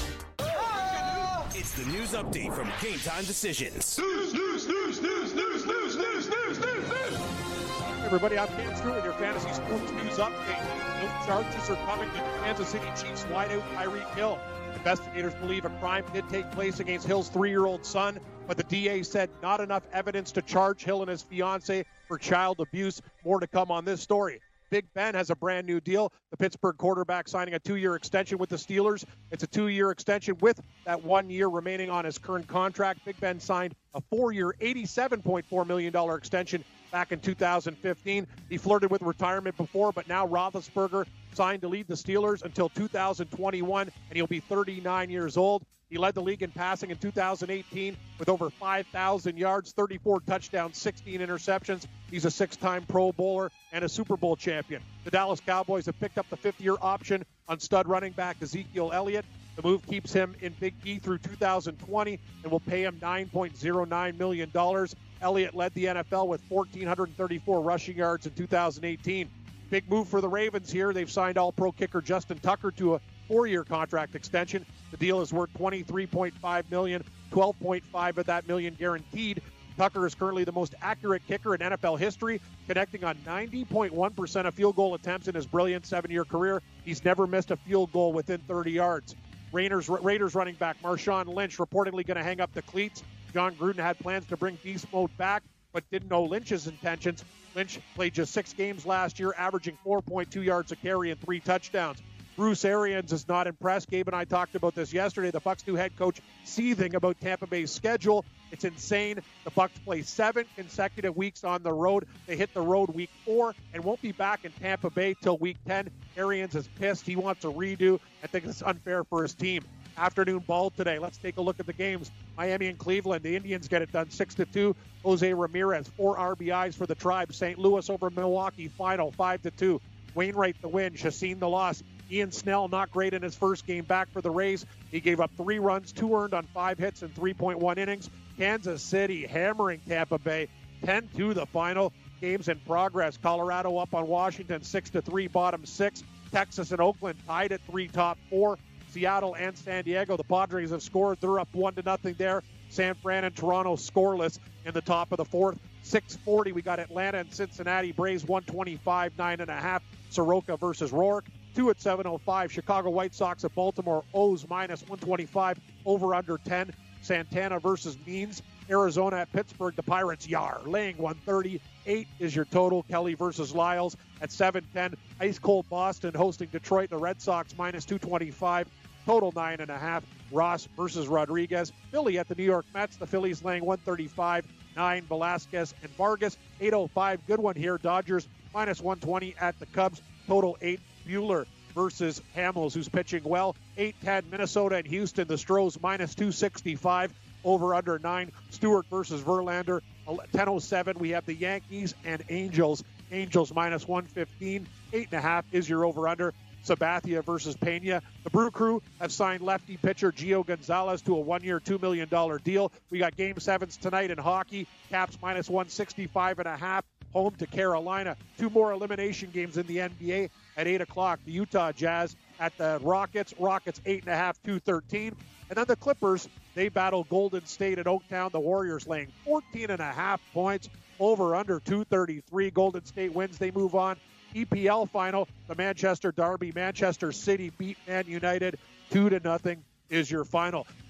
Update from Game Time Decisions. News, news, news, news, news, news, news, news, news, news. Hey everybody, I'm Cam Stewart with your Fantasy Sports News Update. No charges are coming to Kansas City Chiefs wideout Tyreek Hill. Investigators believe a crime did take place against Hill's three-year-old son, but the D A said not enough evidence to charge Hill and his fiancée for child abuse. More to come on this story. Big Ben has a brand new deal. The Pittsburgh quarterback signing a two-year extension with the Steelers. It's a two-year extension with that one year remaining on his current contract. Big Ben signed a four-year, eighty-seven point four million dollars extension back in two thousand fifteen. He flirted with retirement before, but now Roethlisberger signed to lead the Steelers until two thousand twenty-one, and he'll be thirty-nine years old. He led the league in passing in two thousand eighteen with over five thousand yards, thirty-four touchdowns, sixteen interceptions. He's a six-time Pro Bowler and a Super Bowl champion. The Dallas Cowboys have picked up the fifth-year option on stud running back Ezekiel Elliott. The move keeps him in Big E through two thousand twenty and will pay him nine point oh nine million dollars. Elliott led the N F L with one thousand four hundred thirty-four rushing yards in two thousand eighteen. Big move for the Ravens here. They've signed all-pro kicker Justin Tucker to a four-year contract extension. The deal is worth twenty-three point five million dollars, twelve point five of that million guaranteed. Tucker is currently the most accurate kicker in N F L history, connecting on ninety point one percent of field goal attempts in his brilliant seven-year career. He's never missed a field goal within thirty yards. Raiders, Raiders running back Marshawn Lynch reportedly going to hang up the cleats. John Gruden had plans to bring beast mode back, but didn't know Lynch's intentions. Lynch played just six games last year, averaging four point two yards a carry and three touchdowns. Bruce Arians is not impressed. Gabe and I talked about this yesterday. The Bucs' new head coach seething about Tampa Bay's schedule. It's insane. The Bucs play seven consecutive weeks on the road. They hit the road week four and won't be back in Tampa Bay till week ten. Arians is pissed. He wants a redo. I think it's unfair for his team. Afternoon ball today. Let's take a look at the games. Miami and Cleveland. The Indians get it done six to two. Jose Ramirez, four R B Is for the Tribe. Saint Louis over Milwaukee, final five to two. Wainwright the win. Chacin the loss. Ian Snell not great in his first game back for the Rays. He gave up three runs, two earned on five hits in three point one innings. Kansas City hammering Tampa Bay, ten two the final. Games in progress. Colorado up on Washington, six to three, bottom six. Texas and Oakland tied at three, top four. Seattle and San Diego, the Padres have scored. They're up one to nothing there. San Fran and Toronto scoreless in the top of the fourth. six forty, we got Atlanta and Cincinnati. Braves one twenty-five, nine and a half. Soroka versus Rourke. Two at seven oh five. Chicago White Sox at Baltimore. O's minus one twenty-five. Over under ten. Santana versus Means. Arizona at Pittsburgh. The Pirates Yar laying one thirty. Eight is your total. Kelly versus Lyles at seven ten. Ice cold Boston hosting Detroit. The Red Sox minus two twenty-five. Total nine and a half. Ross versus Rodriguez. Philly at the New York Mets. The Phillies laying one thirty-five. Nine Velasquez and Vargas. eight oh five. Good one here. Dodgers minus one twenty at the Cubs. Total eight. Bueller versus Hamels, who's pitching well. eight ten Minnesota and Houston. The Stros minus two sixty-five. Over under nine. Stewart versus Verlander. ten oh seven. We have the Yankees and Angels. Angels minus one fifteen. Eight and a half is your over under. Sabathia versus Pena. The Brew Crew have signed lefty pitcher Gio Gonzalez to a one-year, two million dollars deal. We got game sevens tonight in hockey. Caps minus one sixty-five and a half. Home to Carolina. Two more elimination games in the N B A at eight o'clock. The Utah Jazz at the Rockets. Rockets eight and a half, two thirteen. And then the Clippers, they battle Golden State at Oaktown. The Warriors laying fourteen and a half points. Over under two thirty-three. Golden State wins. They move on. E P L final, the Manchester Derby. Manchester City beat Man United two to nothing is your final.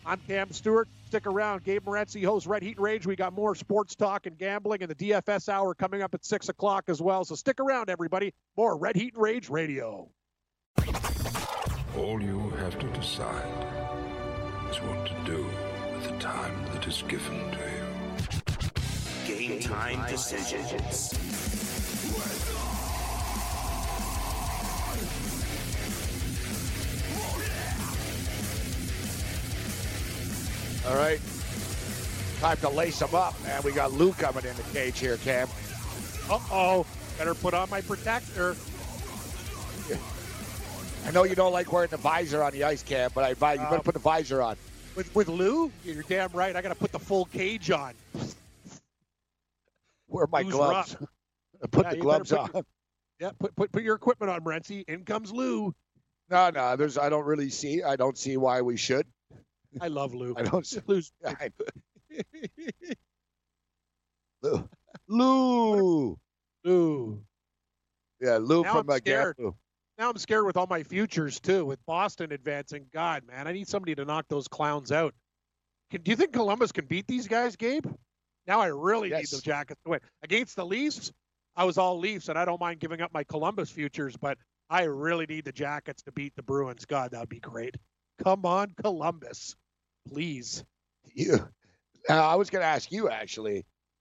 I'm Cam Stewart. Stick around. Gabe Morency hosts Red Heat and Rage. We got more sports talk and gambling and the D F S hour coming up at six o'clock as well. So stick around, everybody. More Red Heat and Rage Radio. All you have to decide is what to do with the time that is given to you. Game time decisions. All right. Time to lace them up, man. We got Lou coming in the cage here, Cam. Uh-oh. Better put on my protector. I know you don't like wearing the visor on the ice, Cam, but I advise you Uh, better put the visor on. With with Lou? You're damn right. I got to put the full cage on. Where are my Lou's gloves? rough. put Yeah, the you gloves better on. put your- Yeah, put, put put your equipment on, Morency. In comes Lou. No, no, there's. I don't really see. I don't see why we should. I love Lou. I don't see. Lou's. I- Lou. Lou. Lou. Yeah, Lou Now from I'm uh, scared. Gapu. Now I'm scared with all my futures, too, with Boston advancing. God, man, I need somebody to knock those clowns out. Can, do you think Columbus can beat these guys, Gabe? Now I really Yes. need the Jackets to win. Against the Leafs, I was all Leafs, and I don't mind giving up my Columbus futures, but I really need the Jackets to beat the Bruins. God, that would be great. Come on, Columbus. Please. You. Uh, I was going to ask you, actually.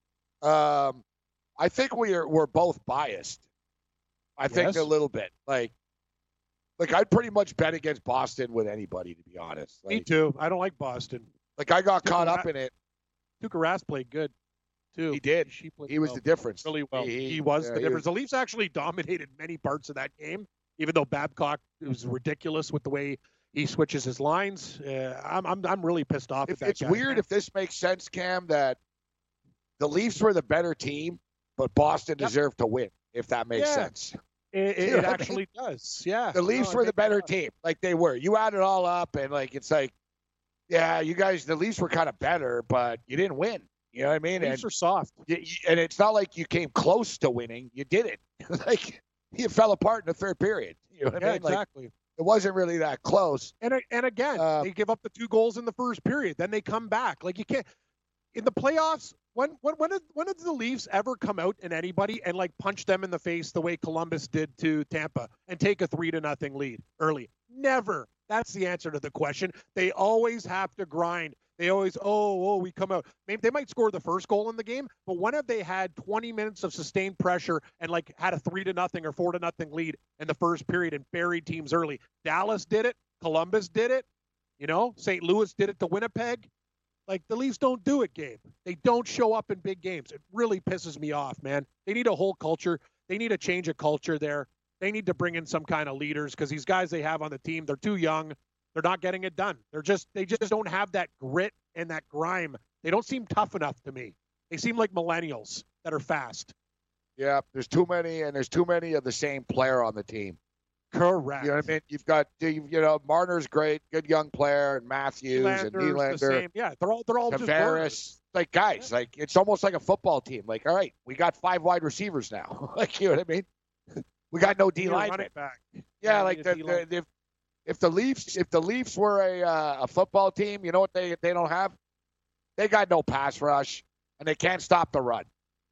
Um, I think we are, we're both biased. I think Yes. a little bit. Like, like I'd pretty much bet against Boston with anybody, to be honest. Me Like, too. I don't like Boston. like I got Tuukka caught Ra- up in it. Tuukka Rask played good, too. He did. She played He was well. the difference. Really well. He, He- was yeah, the he difference. The Leafs actually dominated many parts of that game, even though Babcock it was ridiculous with the way he switches his lines. Uh, I'm, I'm I'm really pissed off. If, at that it's guy. weird if this makes sense, Cam, that the Leafs were the better team, but Boston Yep. deserved to win, if that makes Yeah. sense. It, You it, know it what I mean? actually does. Yeah. The Leafs No, were it the makes better sense. team, like they were. You add it all up, and like it's like, yeah, you guys, the Leafs were kind of better, but you didn't win. You know what I mean? Leafs And, are soft. you, you- and it's not like you came close to winning. You didn't. Like you fell apart in the third period. You know what Yeah, I mean? Like exactly. it wasn't really that close. And a- and again, Uh, they give up the two goals in the first period. Then they come back. Like you can't in the playoffs. When when when did when did the Leafs ever come out in anybody and like punch them in the face the way Columbus did to Tampa and take a three to nothing lead early? Never. That's the answer to the question. They always have to grind. They always, oh, oh, we come out. Maybe they might score the first goal in the game, but when have they had twenty minutes of sustained pressure and like had a three to nothing or four to nothing lead in the first period and buried teams early? Dallas did it. Columbus did it. You know, Saint Louis did it to Winnipeg. Like the Leafs don't do it, Gabe. They don't show up in big games. It really pisses me off, man. They need a whole culture. They need a change of culture there. They need to bring in some kind of leaders because these guys they have on the team, they're too young. They're not getting it done. They're just they just don't have that grit and that grime. They don't seem tough enough to me. They seem like millennials that are fast. Yeah, there's too many, and there's too many of the same player on the team. Correct. You know what I mean? You've got, you know, Marner's great, good young player, and Matthews and Nylander's the Nylander, same. Yeah, they're all they're all just learners. Tavares. Like guys, like it's almost like a football team. Like, all right, we got five wide receivers now. Like, you know what I mean? We got no You D need a linemen. running back. Yeah, You like need a the, D-line. the, if if the Leafs if the Leafs were a uh, a football team, you know what they they don't have? They got no pass rush, and they can't stop the run.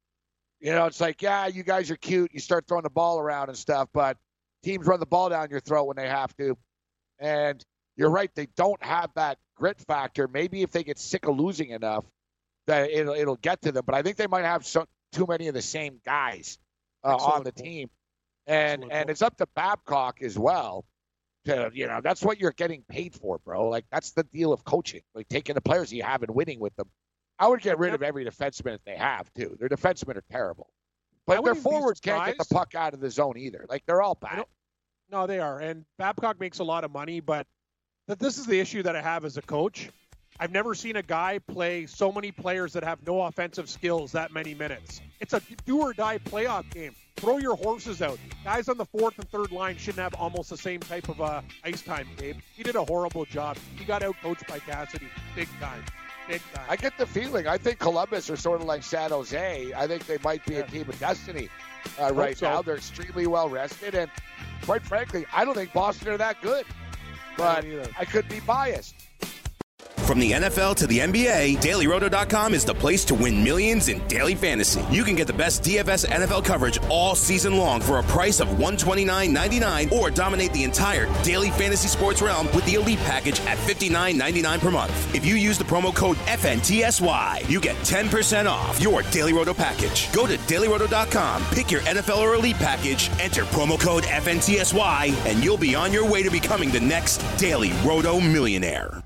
You know, it's like, yeah, you guys are cute. You start throwing the ball around and stuff, but teams run the ball down your throat when they have to. And you're right, they don't have that grit factor. Maybe if they get sick of losing enough, that it'll it'll get to them. But I think they might have so, too many of the same guys uh, on Excellent the point. team, and Excellent and point. it's up to Babcock as well. To, you know, that's what you're getting paid for, bro. Like that's the deal of coaching, like taking the players you have and winning with them. I would get rid of every defenseman that they have too. Their defensemen are terrible, I but their wouldn't be forwards can't get the surprised. puck out of the zone either. Like they're all I bad. don't- No, they are. And Babcock makes a lot of money, but th- this is the issue that I have as a coach. I've never seen a guy play so many players that have no offensive skills that many minutes. It's a do or die playoff game. Throw your horses out. Guys on the fourth and third line shouldn't have almost the same type of uh, ice time, Gabe. He did a horrible job. He got out coached by Cassidy. Big time. Big time. I get the feeling. I think Columbus are sort of like San Jose. I think they might be Yeah. a team of destiny uh, right so. now. They're extremely well rested, and quite frankly, I don't think Boston are that good. But don't either. I could be biased. From the N F L to the N B A, Daily Roto dot com is the place to win millions in daily fantasy. You can get the best D F S N F L coverage all season long for a price of one hundred twenty-nine ninety-nine, or dominate the entire daily fantasy sports realm with the Elite package at fifty-nine ninety-nine per month. If you use the promo code F N T S Y, you get ten percent off your Daily Roto package. Go to Daily Roto dot com, pick your N F L or Elite package, enter promo code F N T S Y, and you'll be on your way to becoming the next Daily Roto millionaire.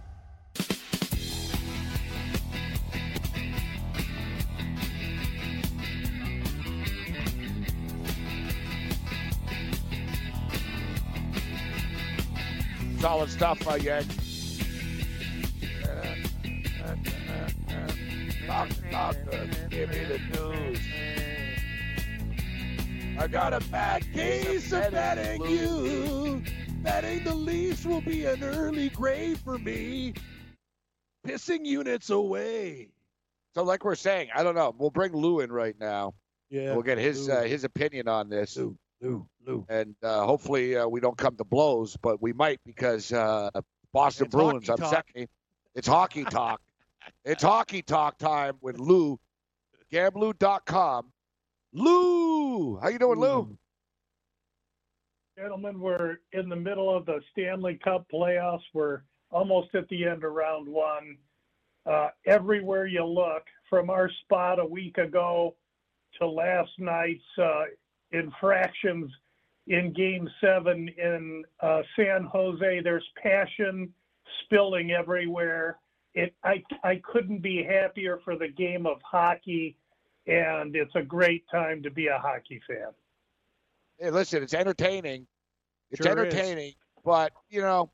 Solid stuff, my gang. Doctor, doctor, give me the news. I got a bad case of betting you. Betting the Leafs will be an early grave for me. Pissing units away. So like we're saying, I don't know. We'll bring Lou in right now. Yeah. We'll get his uh, his opinion on this. Lou, Lou, Lou. And uh, hopefully uh, we don't come to blows, but we might because uh, Boston It's Bruins hockey upset me. It's hockey talk. It's hockey talk time with Lou. Gamblu dot com. Lou! How you doing, Lou? Gentlemen, we're in the middle of the Stanley Cup playoffs. We're almost at the end of round one. Uh, everywhere you look, from our spot a week ago to last night's uh, infractions in Game seven in uh, San Jose, there's passion spilling everywhere. It, I, I couldn't be happier for the game of hockey, and it's a great time to be a hockey fan. Hey, listen, it's entertaining. It's Sure entertaining, but, you know,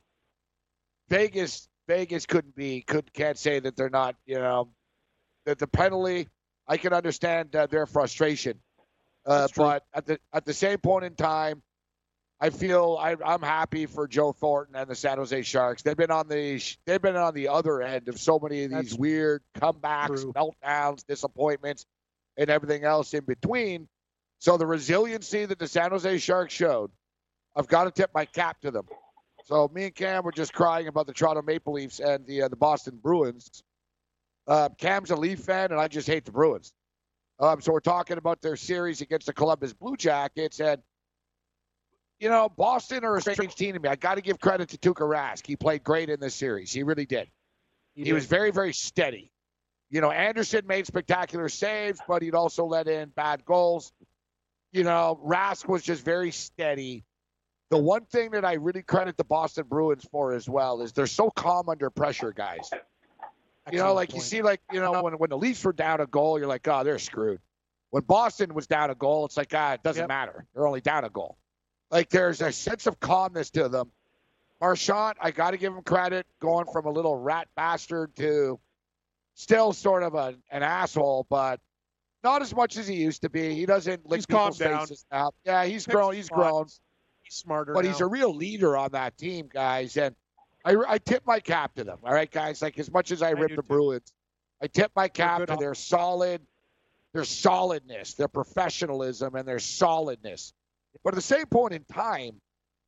Vegas Vegas couldn't be, could, can't say that they're not, you know, that the penalty, I can understand uh, their frustration. Uh, but at the at the same point in time, I feel I, I'm happy for Joe Thornton and the San Jose Sharks. They've been on the they've been on the other end of so many of these That's weird comebacks, true. meltdowns, disappointments, and everything else in between. So the resiliency that the San Jose Sharks showed, I've got to tip my cap to them. So me and Cam were just crying about the Toronto Maple Leafs and the uh, the Boston Bruins. Uh, Cam's a Leaf fan, and I just hate the Bruins. Um, so we're talking about their series against the Columbus Blue Jackets, and you know, Boston are a strange team to me. I got to give credit to Tuukka Rask. He played great in this series. He really did. He, he did. was very, very steady. You know, Anderson made spectacular saves, but he'd also let in bad goals. You know, Rask was just very steady. The one thing that I really credit the Boston Bruins for as well is they're so calm under pressure, guys. You know, like you see, like, you know, when, when the Leafs were down a goal, you're like, oh, they're screwed. When Boston was down a goal, it's like, ah, it doesn't yep. matter. They're only down a goal. Like, there's a sense of calmness to them. Marchand, I got to give him credit, going from a little rat bastard to still sort of a, an asshole, but not as much as he used to be. He doesn't lick he's people's calmed down. faces now. Yeah, he's grown. He's grown. He's smarter But now. he's a real leader on that team, guys. And I, I tip my cap to them. All right, guys? Like, as much as I, I rip the too. Bruins, I tip my cap to their solid, their solidness, their professionalism, and their solidness. But at the same point in time,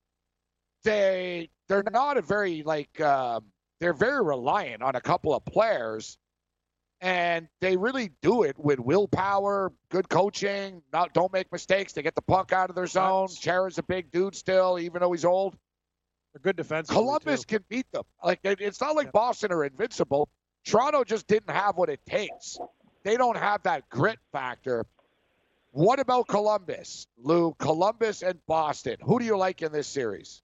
they, they're not a very, like, um, they're very reliant on a couple of players. And they really do it with willpower, good coaching, not, don't make mistakes. They get the puck out of their zone. Chara's a big dude still, even though he's old. They're good defense. Columbus can beat them. Like, it's not like yeah. Boston are invincible. Toronto just didn't have what it takes. They don't have that grit factor. What about Columbus, Lou? Columbus and Boston. Who do you like in this series?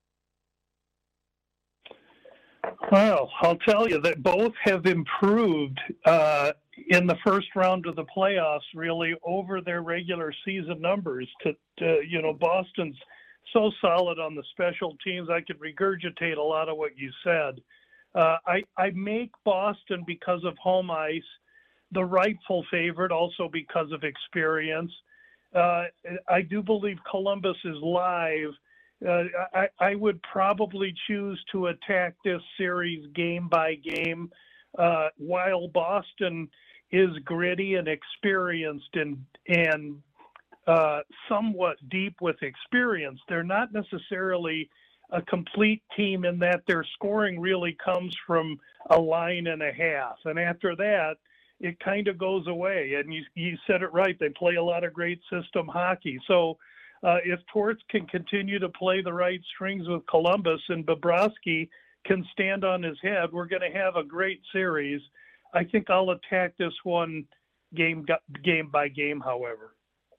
Well, I'll tell you that both have improved uh, in the first round of the playoffs, really, over their regular season numbers. To, to you know, Boston's so solid on the special teams. I could regurgitate a lot of what you said. Uh, I, I make Boston, because of home ice, the rightful favorite, also because of experience. Uh, I do believe Columbus is live. Uh, I, I would probably choose to attack this series game by game, uh, while Boston is gritty and experienced and and uh, somewhat deep with experience. They're not necessarily a complete team in that their scoring really comes from a line and a half. And after that, it kind of goes away. And you, you said it right. They play a lot of great system hockey. So uh, if Torts can continue to play the right strings with Columbus and Bobrovsky can stand on his head, we're going to have a great series. I think I'll attack this one game game by game, however.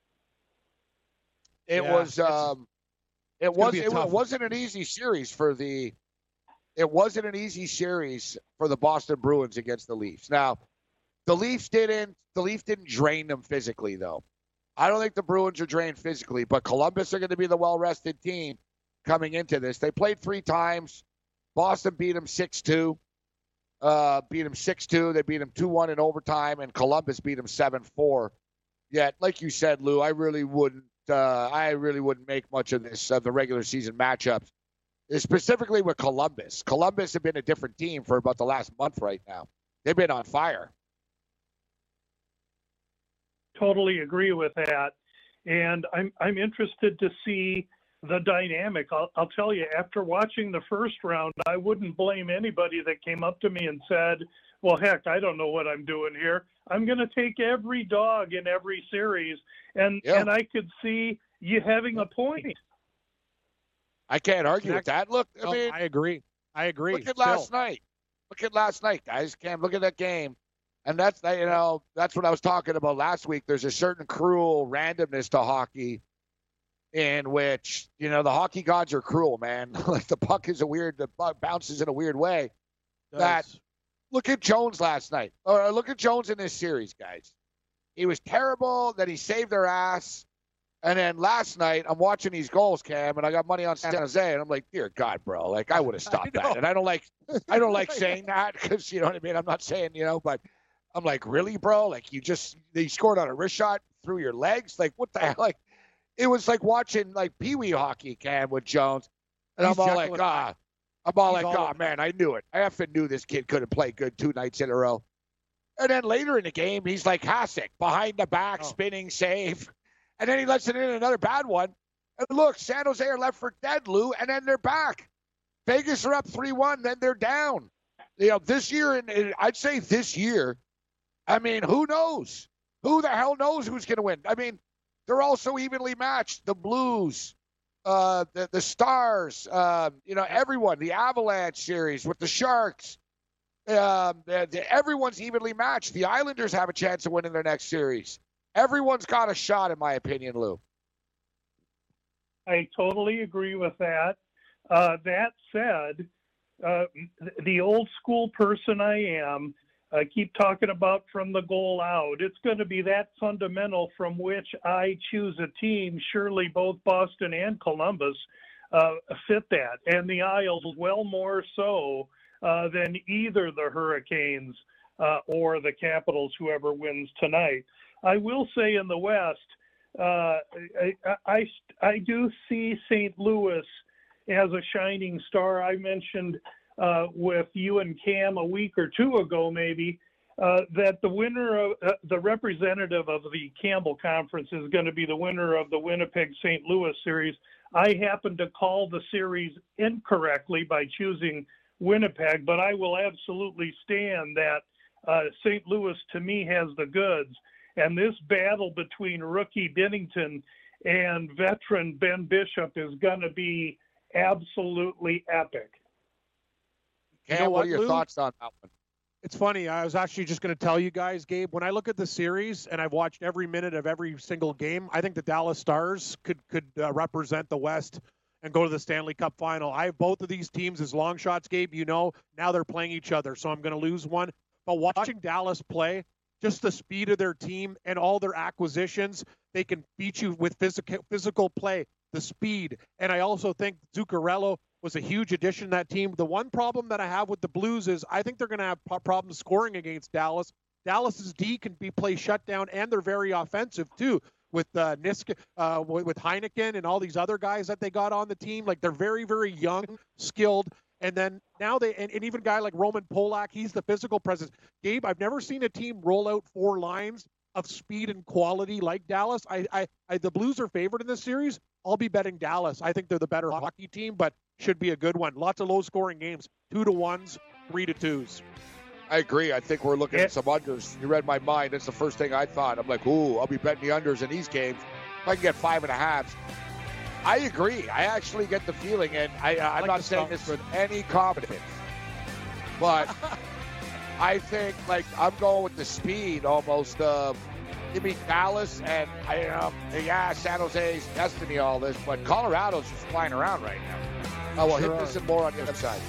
It yeah, was um, it was it, it wasn't an easy series for the it wasn't an easy series for the Boston Bruins against the Leafs. Now, the Leafs didn't the Leafs didn't drain them physically, though. I don't think the Bruins are drained physically, but Columbus are going to be the well-rested team coming into this. They played three times. Boston beat them six two. Uh, beat them six two. They beat them two one in overtime, and Columbus beat them seven four. Yet, like you said, Lou, I really wouldn't uh, I really wouldn't make much of this, of the regular season matchups, specifically with Columbus. Columbus have been a different team for about the last month right now. They've been on fire. Totally agree with that. And I'm I'm interested to see the dynamic. I'll, I'll tell you, after watching the first round, I wouldn't blame anybody that came up to me and said, well, heck, I don't know what I'm doing here. I'm going to take every dog in every series. And yeah. and I could see you having a point. I can't argue with that. Look, I no, mean, I agree. I agree. Look at Still. last night. Look at last night, guys. Cam, look at that game. And that's, you know, that's what I was talking about last week. There's a certain cruel randomness to hockey in which, you know, the hockey gods are cruel, man. Like the puck is a weird, the puck bounces in a weird way. That look at Jones last night, or look at Jones in this series, guys. He was terrible. Then he saved their ass. And then last night, I'm watching these goals, Cam, and I got money on San Jose, and I'm like, dear God, bro, like I would have stopped that. And I don't like, I don't like saying that because you know what I mean. I'm not saying, you know, but I'm like, really, bro? Like you just they scored on a wrist shot through your legs? Like what the hell? Like it was like watching like Pee Wee hockey, Cam, with Jones, and He's I'm all like, ah, I'm all He's like, all oh man, I knew it. I effing knew this kid couldn't play good two nights in a row. And then later in the game, he's like Hasek, behind the back, oh. spinning save. And then he lets it in another bad one. And look, San Jose are left for dead, Lou, and then they're back. Vegas are up three one, then they're down. You know, this year, and I'd say this year, I mean, who knows? Who the hell knows who's going to win? I mean, they're all so evenly matched. The Blues, uh, the, the Stars, uh, you know, everyone, the Avalanche series with the Sharks. Um, the, the, everyone's evenly matched. The Islanders have a chance of winning their next series. Everyone's got a shot, in my opinion, Lou. I totally agree with that. Uh, that said, uh, the old school person I am, I keep talking about from the goal out. It's going to be that fundamental from which I choose a team. Surely both Boston and Columbus uh, fit that, and the Isles well more so uh, than either the Hurricanes uh, or the Capitals, whoever wins tonight. I will say in the West, uh, I, I, I do see Saint Louis as a shining star. I mentioned uh, with you and Cam a week or two ago, maybe, uh, that the winner of uh, the representative of the Campbell Conference is going to be the winner of the Winnipeg Saint Louis series. I happen to call the series incorrectly by choosing Winnipeg, but I will absolutely stand that uh, Saint Louis, to me, has the goods. And this battle between rookie Binnington and veteran Ben Bishop is going to be absolutely epic. Cam, You know what, what, are your Lou? thoughts on that one? It's funny. I was actually just going to tell you guys, Gabe, when I look at the series and I've watched every minute of every single game, I think the Dallas Stars could could uh, represent the West and go to the Stanley Cup final. I have both of these teams as long shots, Gabe. You know, now they're playing each other, so I'm going to lose one. But watching Dallas play, just the speed of their team and all their acquisitions, they can beat you with physical physical play, the speed. And I also think Zuccarello was a huge addition to that team. The one problem that I have with the Blues is I think they're going to have problems scoring against Dallas. Dallas's D can be play shut down, and they're very offensive too. With uh, Niska, uh, with Heineken and all these other guys that they got on the team, like they're very, very young, skilled. And then now they, and, and even a guy like Roman Polak, he's the physical presence. Gabe, I've never seen a team roll out four lines of speed and quality like Dallas. I, I, I the Blues are favored in this series, I'll be betting Dallas. I think they're the better hockey team, but should be a good one. Lots of low-scoring games, two to ones, three to twos. I agree. I think we're looking yeah. at some unders. You read my mind. That's the first thing I thought. I'm like, ooh, I'll be betting the unders in these games. If I can get five and a halves. I agree. I actually get the feeling, and I, I'm like not saying this with any confidence, but I think, like, I'm going with the speed almost of give me Dallas and, I, um, yeah, San Jose's destiny, all this, but Colorado's just flying around right now. Oh, well, sure. Hit this and more on the other side.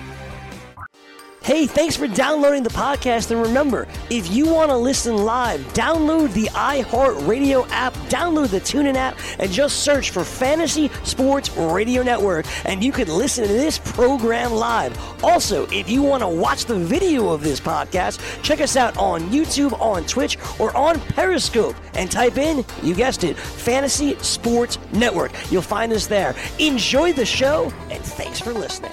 Hey, thanks for downloading the podcast. And remember, if you want to listen live, download the iHeartRadio app, download the TuneIn app, and just search for Fantasy Sports Radio Network, and you can listen to this program live. Also, if you want to watch the video of this podcast, check us out on YouTube, on Twitch, or on Periscope, and type in, you guessed it, Fantasy Sports Network. You'll find us there. Enjoy the show, and thanks for listening.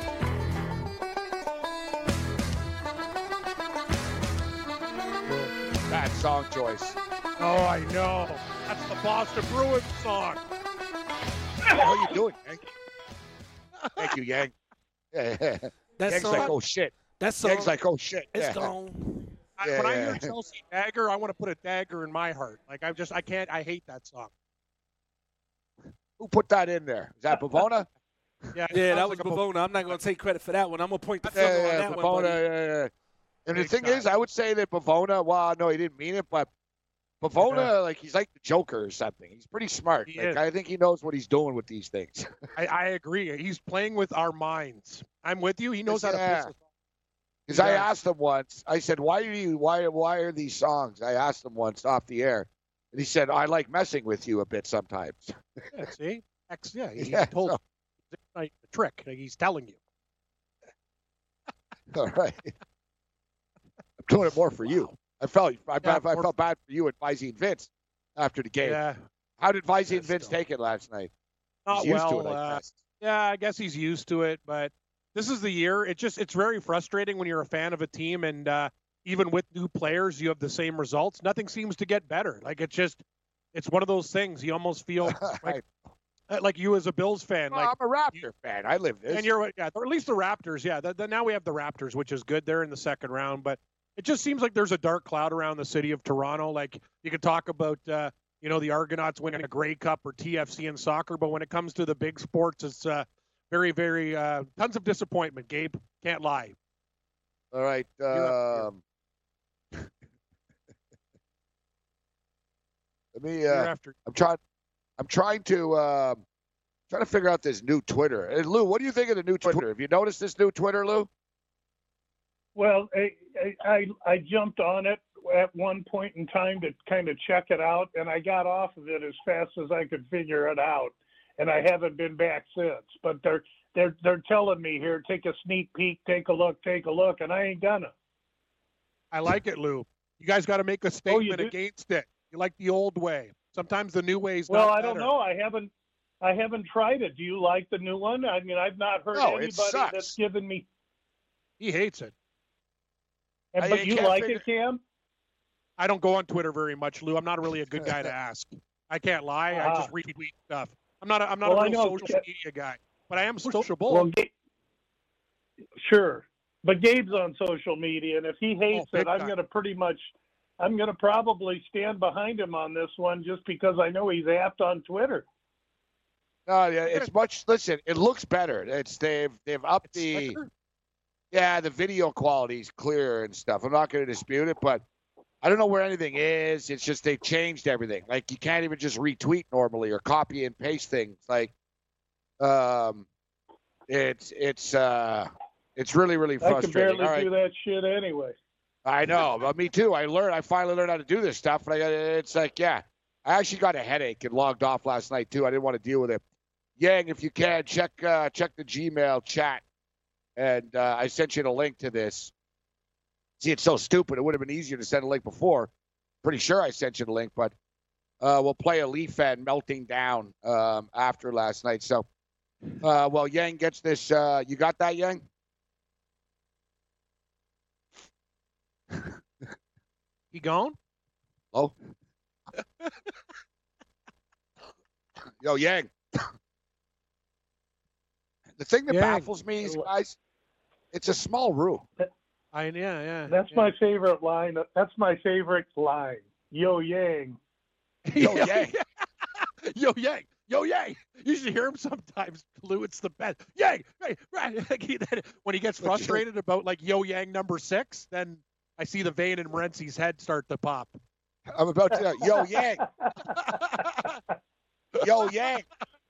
Bad song choice. Oh, I know. That's the Boston Bruins song. What the hell are you doing, Yang? Thank you, Yang. Yeah, yeah. Yang's like, oh, shit. That's so. Yang's like, oh, shit. It's yeah. gone. I, Yeah, when I yeah. hear Chelsea Dagger, I want to put a dagger in my heart. Like, I just, I can't, I hate that song. Who put that in there? Is that Pavona? Yeah, it Yeah, that sounds was like a Bavona. I'm not going to take credit for that one. I'm going to point the Yeah, finger yeah, on that Pavona, one. buddy. yeah, yeah. And the Big thing time. is, I would say that Pavona, well, no, he didn't mean it, but Pavona, Yeah. like, he's like the Joker or something. He's pretty smart. He Like, is. I think he knows what he's doing with these things. I, I agree. He's playing with our minds. I'm with you. He knows how to Yeah. piss us off. Because I Yeah. asked him once, I said, why are you, why, why are these songs? I asked him once off the air, and he said, I like messing with you a bit sometimes. Yeah, see? X, yeah, he, Yeah, he told so- like, the trick. Like, he's telling you. All right. I'm doing it more for you. I felt, I, Yeah, I, I more- felt bad for you and Visey and Vince after the game. Yeah. How did Visey Yeah, and Vince still. take it last night? Not He's used well. to it, I uh, guess. Yeah, I guess he's used to it, but this is the year. It just it's very frustrating when you're a fan of a team and uh, even with new players, you have the same results. Nothing seems to get better. Like it's just it's one of those things. You almost feel like like you as a Bills fan. Well, like I'm a Raptor fan. I live this. and you're yeah, or at least the Raptors. Yeah, the, the, now we have the Raptors, which is good. They're in the second round, but it just seems like there's a dark cloud around the city of Toronto. Like you could talk about, uh, you know, the Argonauts winning a Grey Cup or T F C in soccer, but when it comes to the big sports, it's uh, very, very uh, tons of disappointment. Gabe, can't lie. All right. have- Um, let me. Year Uh, after, I'm trying. I'm trying to. Um, trying to figure out this new Twitter. Hey, Lou, what do you think of the new Twitter? Have you noticed this new Twitter, Lou? Well, I, I I jumped on it at one point in time to kind of check it out, and I got off of it as fast as I could figure it out, and I haven't been back since. But they're they're they're telling me here, take a sneak peek, take a look, take a look, and I ain't gonna. I like it, Lou. You guys got to make a statement do? against it. You like the old way. Sometimes the new way's Well, not I don't better. know. I haven't I haven't tried it. Do you like the new one? I mean, I've not heard No, it anybody sucks. that's given me. He hates it. And, I- but I you can't like figure- it, Cam? I don't go on Twitter very much, Lou. I'm not really a good guy to ask. I can't lie. I just Ah. retweet stuff. I'm not. A, I'm not Well, a I real know. social media guy, but I am sociable. Well, Ga- sure. But Gabe's on social media, and if he hates Oh, big it, I'm time. going to pretty much, I'm going to probably stand behind him on this one just because I know he's apt on Twitter. No, yeah, it's much. Listen, it looks better. It's they've they've upped the. Slicker? Yeah, the video quality's clear and stuff. I'm not going to dispute it, but I don't know where anything is. It's just they've changed everything. Like you can't even just retweet normally or copy and paste things. Like, um, it's it's uh, it's really really I can frustrating. barely All right. do that shit anyway. I know, but me too. I learned. I finally learned how to do this stuff. And I, it's like, yeah, I actually got a headache and logged off last night too. I didn't want to deal with it. Yang, if you can, check uh, check the Gmail chat, and uh, I sent you the link to this. See, it's so stupid. It would have been easier to send a link before. Pretty sure I sent you the link, but uh, we'll play a Leaf fan melting down um, after last night. So, uh, well, Yang gets this. Uh, you got that, Yang? He gone? Oh. Yo, Yang. The thing that Yeah. baffles me is, guys, it's a small room. I yeah yeah. That's yeah. my favorite line. That's my favorite line. Yo Yang. Yo, Yeah, Yang. yeah. Yo Yang. Yo Yang. You should hear him sometimes, Lou. It's the best. Yang. Hey, right. Like he- then when he gets frustrated about like Yo Yang number six, then I see the vein in Morency's head start to pop. I'm about to. Yo, Yang. Yo, Yang.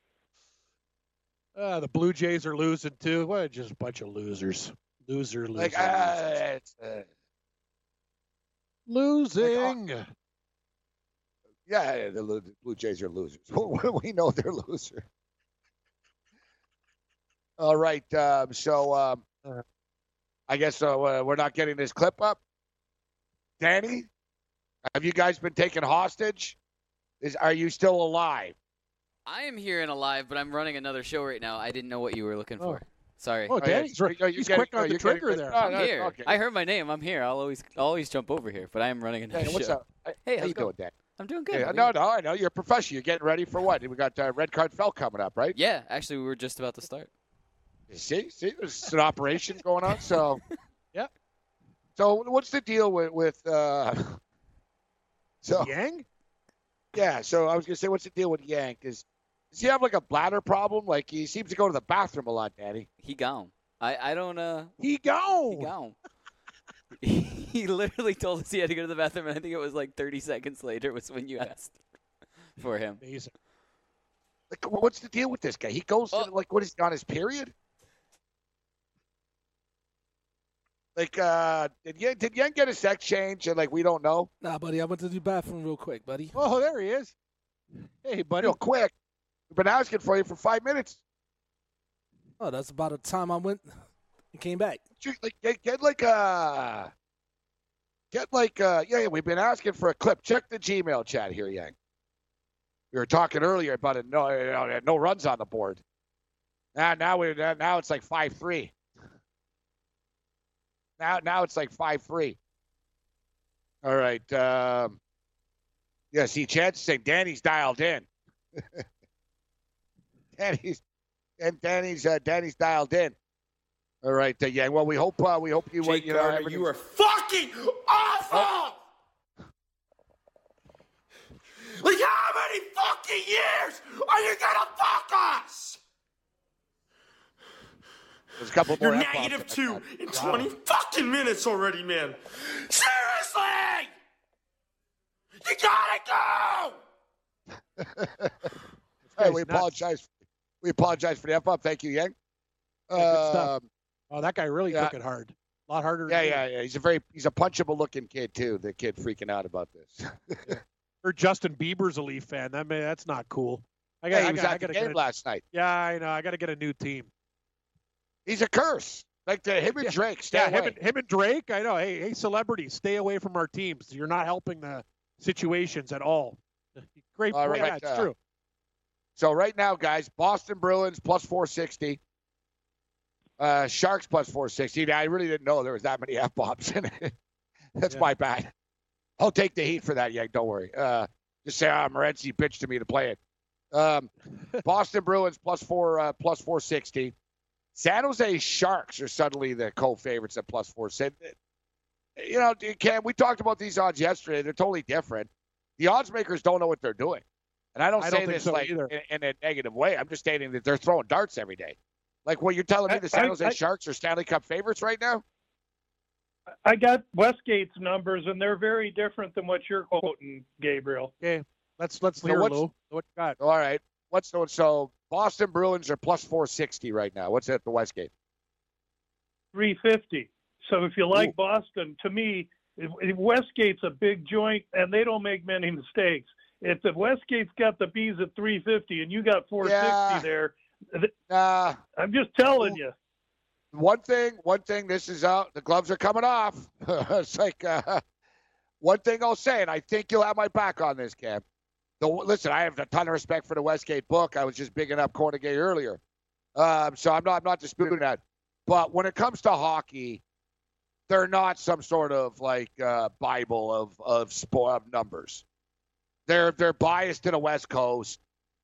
Uh, the Blue Jays are losing too. What just a bunch of losers. Loser, loser, Like, uh, it's, uh, losing. Like, yeah, the Lu- Blue Jays are losers. We know they're losers. All right. Um, so um, I guess uh, we're not getting this clip up. Danny, have you guys been taken hostage? Is Are you still alive? I am here and alive, but I'm running another show right now. I didn't know what you were looking for. Sorry. Oh, Danny's, Oh, yeah, he's you're quick getting- on oh, the you're trigger getting- there. oh, I'm no, here. okay. I heard my name. I'm here. I'll always I'll always jump over here, but I am running another Hey, what's show. up? Hey, Hey, how how's you it going? doing, Dan? I'm doing good. Hey, How are no, you? no, I know. You're a professional. You're getting ready for what? We got uh, Red Card Fell coming up, right? Yeah, actually, we were just about to start. See, see, there's an operation going on. So, yeah. So, what's the deal with with? Uh, so Yang? Yeah. So I was gonna say, what's the deal with Yang? Is does he have like a bladder problem? Like he seems to go to the bathroom a lot, Danny. He gone. I I don't uh. He gone. He gone. He literally told us he had to go to the bathroom, and I think it was like thirty seconds later was when you asked for him. Amazing. Like, what's the deal with this guy? He goes Oh. to like what is he on his period? Like, uh, did Yang, did Yang get a sex change? And like, we don't know. Nah, buddy, I went to the bathroom real quick, buddy. Oh, there he is. Hey, buddy. Real quick. We've been asking for you for five minutes. Oh, that's about the time I went and came back. Like, get, get like a, get like a, yeah, yeah, we've been asking for a clip. Check the Gmail chat here, Yang. We were talking earlier about it. No, no, no runs on the board. Now, now we now it's like five three. Now, now it's like five three. All right. Um, yeah, see, Chad's saying Danny's dialed in. Danny's and Danny's uh, Danny's dialed in. All right, uh, yeah. Well, we hope uh, we hope you. Jake you know, Carter, everything- you are fucking awful! Like, how many fucking years are you gonna fuck us? There's a couple You're more F-bombs negative in that two one. in Wow. twenty fucking minutes already, man. Seriously! You gotta go! Hey, we guy's nuts. apologize. We apologize for the F up. Thank you, Yang. Yeah, good stuff. Um, Oh, that guy really yeah. took it hard. A lot harder. yeah, than me. yeah, yeah. He's a very he's a punchable looking kid too. The kid freaking out about this. Or Justin Bieber's a Leaf fan. That may, that's not cool. I got. Yeah, he I was got. I at the got to game get. A, last night. yeah, I know. I got to get a new team. He's a curse. Like the him and Yeah. Drake. Stay Yeah, away. him and, him and Drake. I know. Hey, hey, celebrities, stay away from our teams. You're not helping the situations at all. Great All point. right, Yeah, it's uh, true. So right now, guys, Boston Bruins plus four sixty. Uh, Sharks plus four sixty. I really didn't know there was that many F bombs in it. That's Yeah. my bad. I'll take the heat for that, Yank. Don't worry. Uh, just say, ah, Morency pitched to me to play it. Um, Boston Bruins plus four uh, plus four sixty. San Jose Sharks are suddenly the co-favorites at plus four sixty. You know, Cam, we talked about these odds yesterday. They're totally different. The odds makers don't know what they're doing. And I don't I say don't think this so like either. in, in a negative way. I'm just stating that they're throwing darts every day. Like, what you're telling me, I- the San I- Jose I- Sharks are Stanley Cup favorites right now? I got Westgate's numbers, and they're very different than what you're quoting, Gabriel. Okay, let's let's So hear what's- Lou. What you got? All right. What's the so Boston Bruins are plus four sixty right now. What's at the Westgate? three fifty. So if you like Ooh. Boston, to me, if- if Westgate's a big joint, and they don't make many mistakes. If the Westgate's got the B's at three fifty and you got four sixty Yeah. there, th- Uh, I'm just telling you. one thing, one thing, this is out. The gloves are coming off. It's like, uh, one thing I'll say, and I think you'll have my back on this, Cam. The, listen, I have a ton of respect for the Westgate book. I was just bigging up Cornegay earlier. Um, so I'm not, I'm not disputing that. But when it comes to hockey, they're not some sort of like uh, Bible of of sport of numbers. They're they're biased to the West Coast.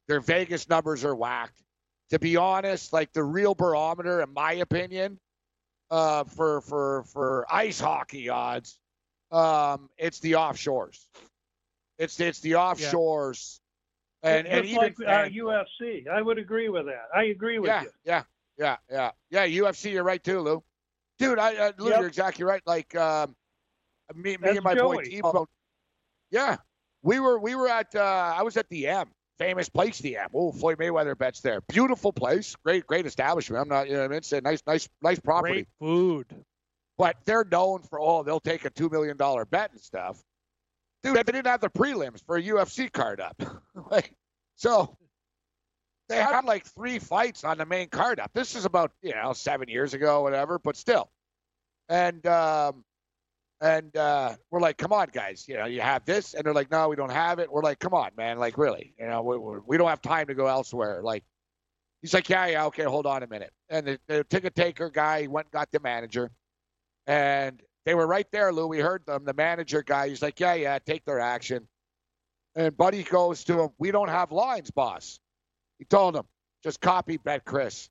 Their Vegas numbers are whacked. To be honest, like the real barometer, in my opinion, uh, for for for ice hockey odds, um, it's the offshores. It's it's the offshores, yeah. and Just and even like uh, and, U F C. I would agree with that. I agree with yeah, you. Yeah, yeah, yeah, yeah. U F C, you're right too, Lou. Dude, I, I Lou, Yep. you're exactly right. Like um, me, me That's and my boy Joey. T-Bone. Yeah, we were we were at uh, I was at the M, famous place, the M. Oh, Floyd Mayweather bets there. Beautiful place, great great establishment. I'm not, you know, what I mean, it's a nice nice nice property. Great food. But they're known for, oh, they'll take a two million dollar bet and stuff. Dude, they didn't have the prelims for a U F C card up. like, so they had like three fights on the main card up. This is about, you know, seven years ago, whatever, but still. And um, and uh, we're like, come on, guys, you know, you have this, and they're like, no, we don't have it. We're like, come on, man, like really, you know, we, we, we don't have time to go elsewhere. Like, he's like, yeah, yeah, okay, hold on a minute. And the, the ticket taker guy went and got the manager, and they were right there, Lou. We heard them. The manager guy, he's like, yeah, yeah, take their action. And Buddy goes to him, we don't have lines, boss. He told him, just copy Bet Chris.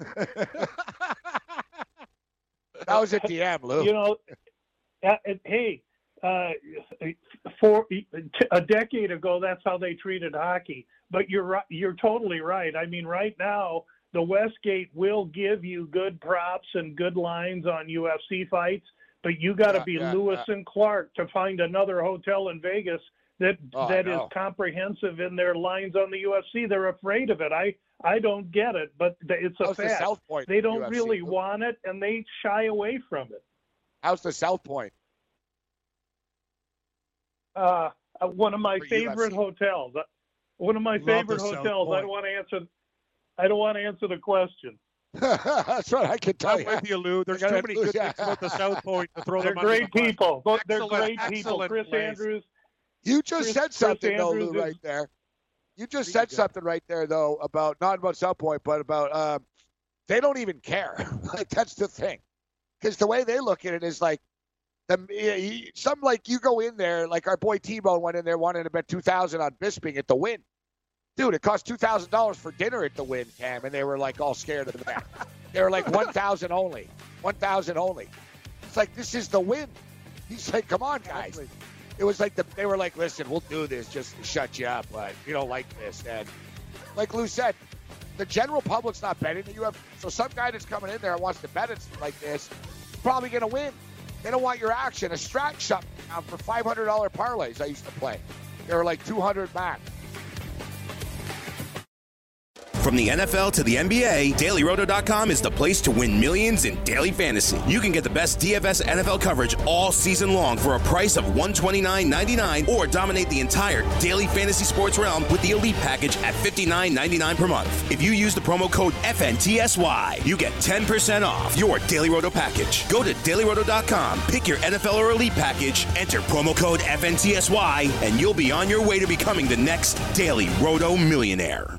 That was at the M, Lou. You know, uh, hey, uh, for a decade ago, that's how they treated hockey. But you're right, you're totally right. I mean, right now, the Westgate will give you good props and good lines on U F C fights, but you got to Yeah, be yeah, Lewis yeah. and Clark to find another hotel in Vegas that Oh, that I is know. comprehensive in their lines on the U F C. They're afraid of it. I I don't get it, but th- it's a How's the fact. South Point They don't U F C, really Lou? want it, and they shy away from it. How's the South Point? Uh, uh, one of my For favorite U F C. hotels. Uh, One of my Love favorite the South hotels. I Point. don't want to answer. I don't want to answer the question. That's right, I can tell I'm you. with you, Lou. There's I too gotta many lose, good yeah. things about the South Point to throw They're them under the great bus. people. They're Excellent, great people. excellent Chris place. Andrews. You just Chris- said Chris something, though, Andrews Lou, is- right there. You just Pretty said good. something right there, though, about not about South Point, but about um, they don't even care. Like, that's the thing, because the way they look at it is like the some like you go in there, like our boy T-Bone went in there wanting to bet two thousand on Bisping at the Win. Dude, it cost two thousand dollars for dinner at the Win, Cam, and they were like all scared of the bet. They were like one thousand only, one thousand only. It's like, this is the Win. He's like, come on, guys. It was like the, they were like, listen, we'll do this just to shut you up, but you don't like this. And like Lou said, the general public's not betting the U F C. So some guy that's coming in there and wants to bet it like this is probably going to win. They don't want your action. A strat shut down for five hundred dollars parlays I used to play. They were like two hundred max. From the N F L to the N B A, Daily Roto dot com is the place to win millions in daily fantasy. You can get the best D F S N F L coverage all season long for a price of one hundred twenty-nine ninety-nine, or dominate the entire daily fantasy sports realm with the Elite package at fifty-nine ninety-nine per month. If you use the promo code F N T S Y, you get ten percent off your Daily Roto package. Go to Daily Roto dot com, pick your N F L or Elite package, enter promo code F N T S Y, and you'll be on your way to becoming the next Daily Roto millionaire.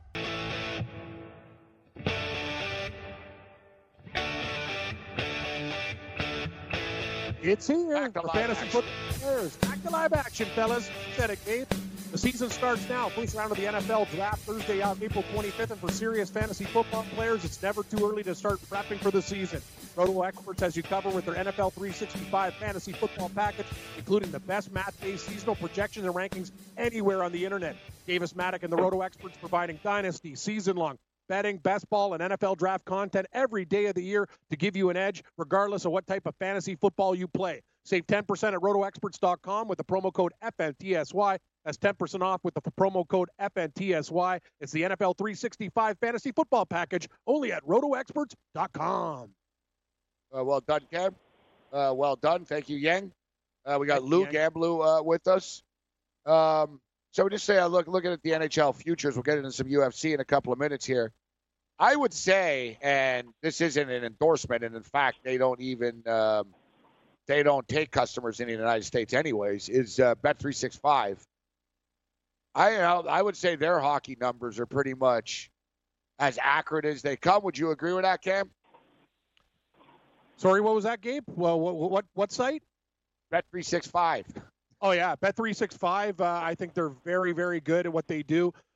It's here. Back to The live fantasy action. football players. Back to live action, fellas. Said it, Gabe. The season starts now. First round of the N F L draft Thursday out April twenty-fifth. And for serious fantasy football players, it's never too early to start prepping for the season. Roto Experts has you covered with their N F L three sixty-five fantasy football package, including the best math-based seasonal projections and rankings anywhere on the internet. Davis Maddock and the Roto Experts providing dynasty, season-long betting, best ball, and N F L draft content every day of the year to give you an edge, regardless of what type of fantasy football you play. Save ten percent at roto experts dot com with the promo code F N T S Y. That's ten percent off with the promo code F N T S Y. It's the N F L three sixty-five fantasy football package only at roto experts dot com. Uh, well done, Cam. Uh, well done. Thank you, Yang. Uh, we got Thank you, Lou Yang. Gamblu uh, with us. Um, so we just say, uh, look, looking at the N H L futures, we'll get into some U F C in a couple of minutes here. I would say, and this isn't an endorsement, and in fact, they don't even um, they don't take customers in the United States, anyways. Is uh, Bet three sixty-five. I uh, I would say their hockey numbers are pretty much as accurate as they come. Would you agree with that, Cam? Sorry, what was that, Gabe? Well, what what, what site? Bet three sixty-five. Oh, yeah, Bet three sixty-five. Uh, I think they're very, very good at what they do.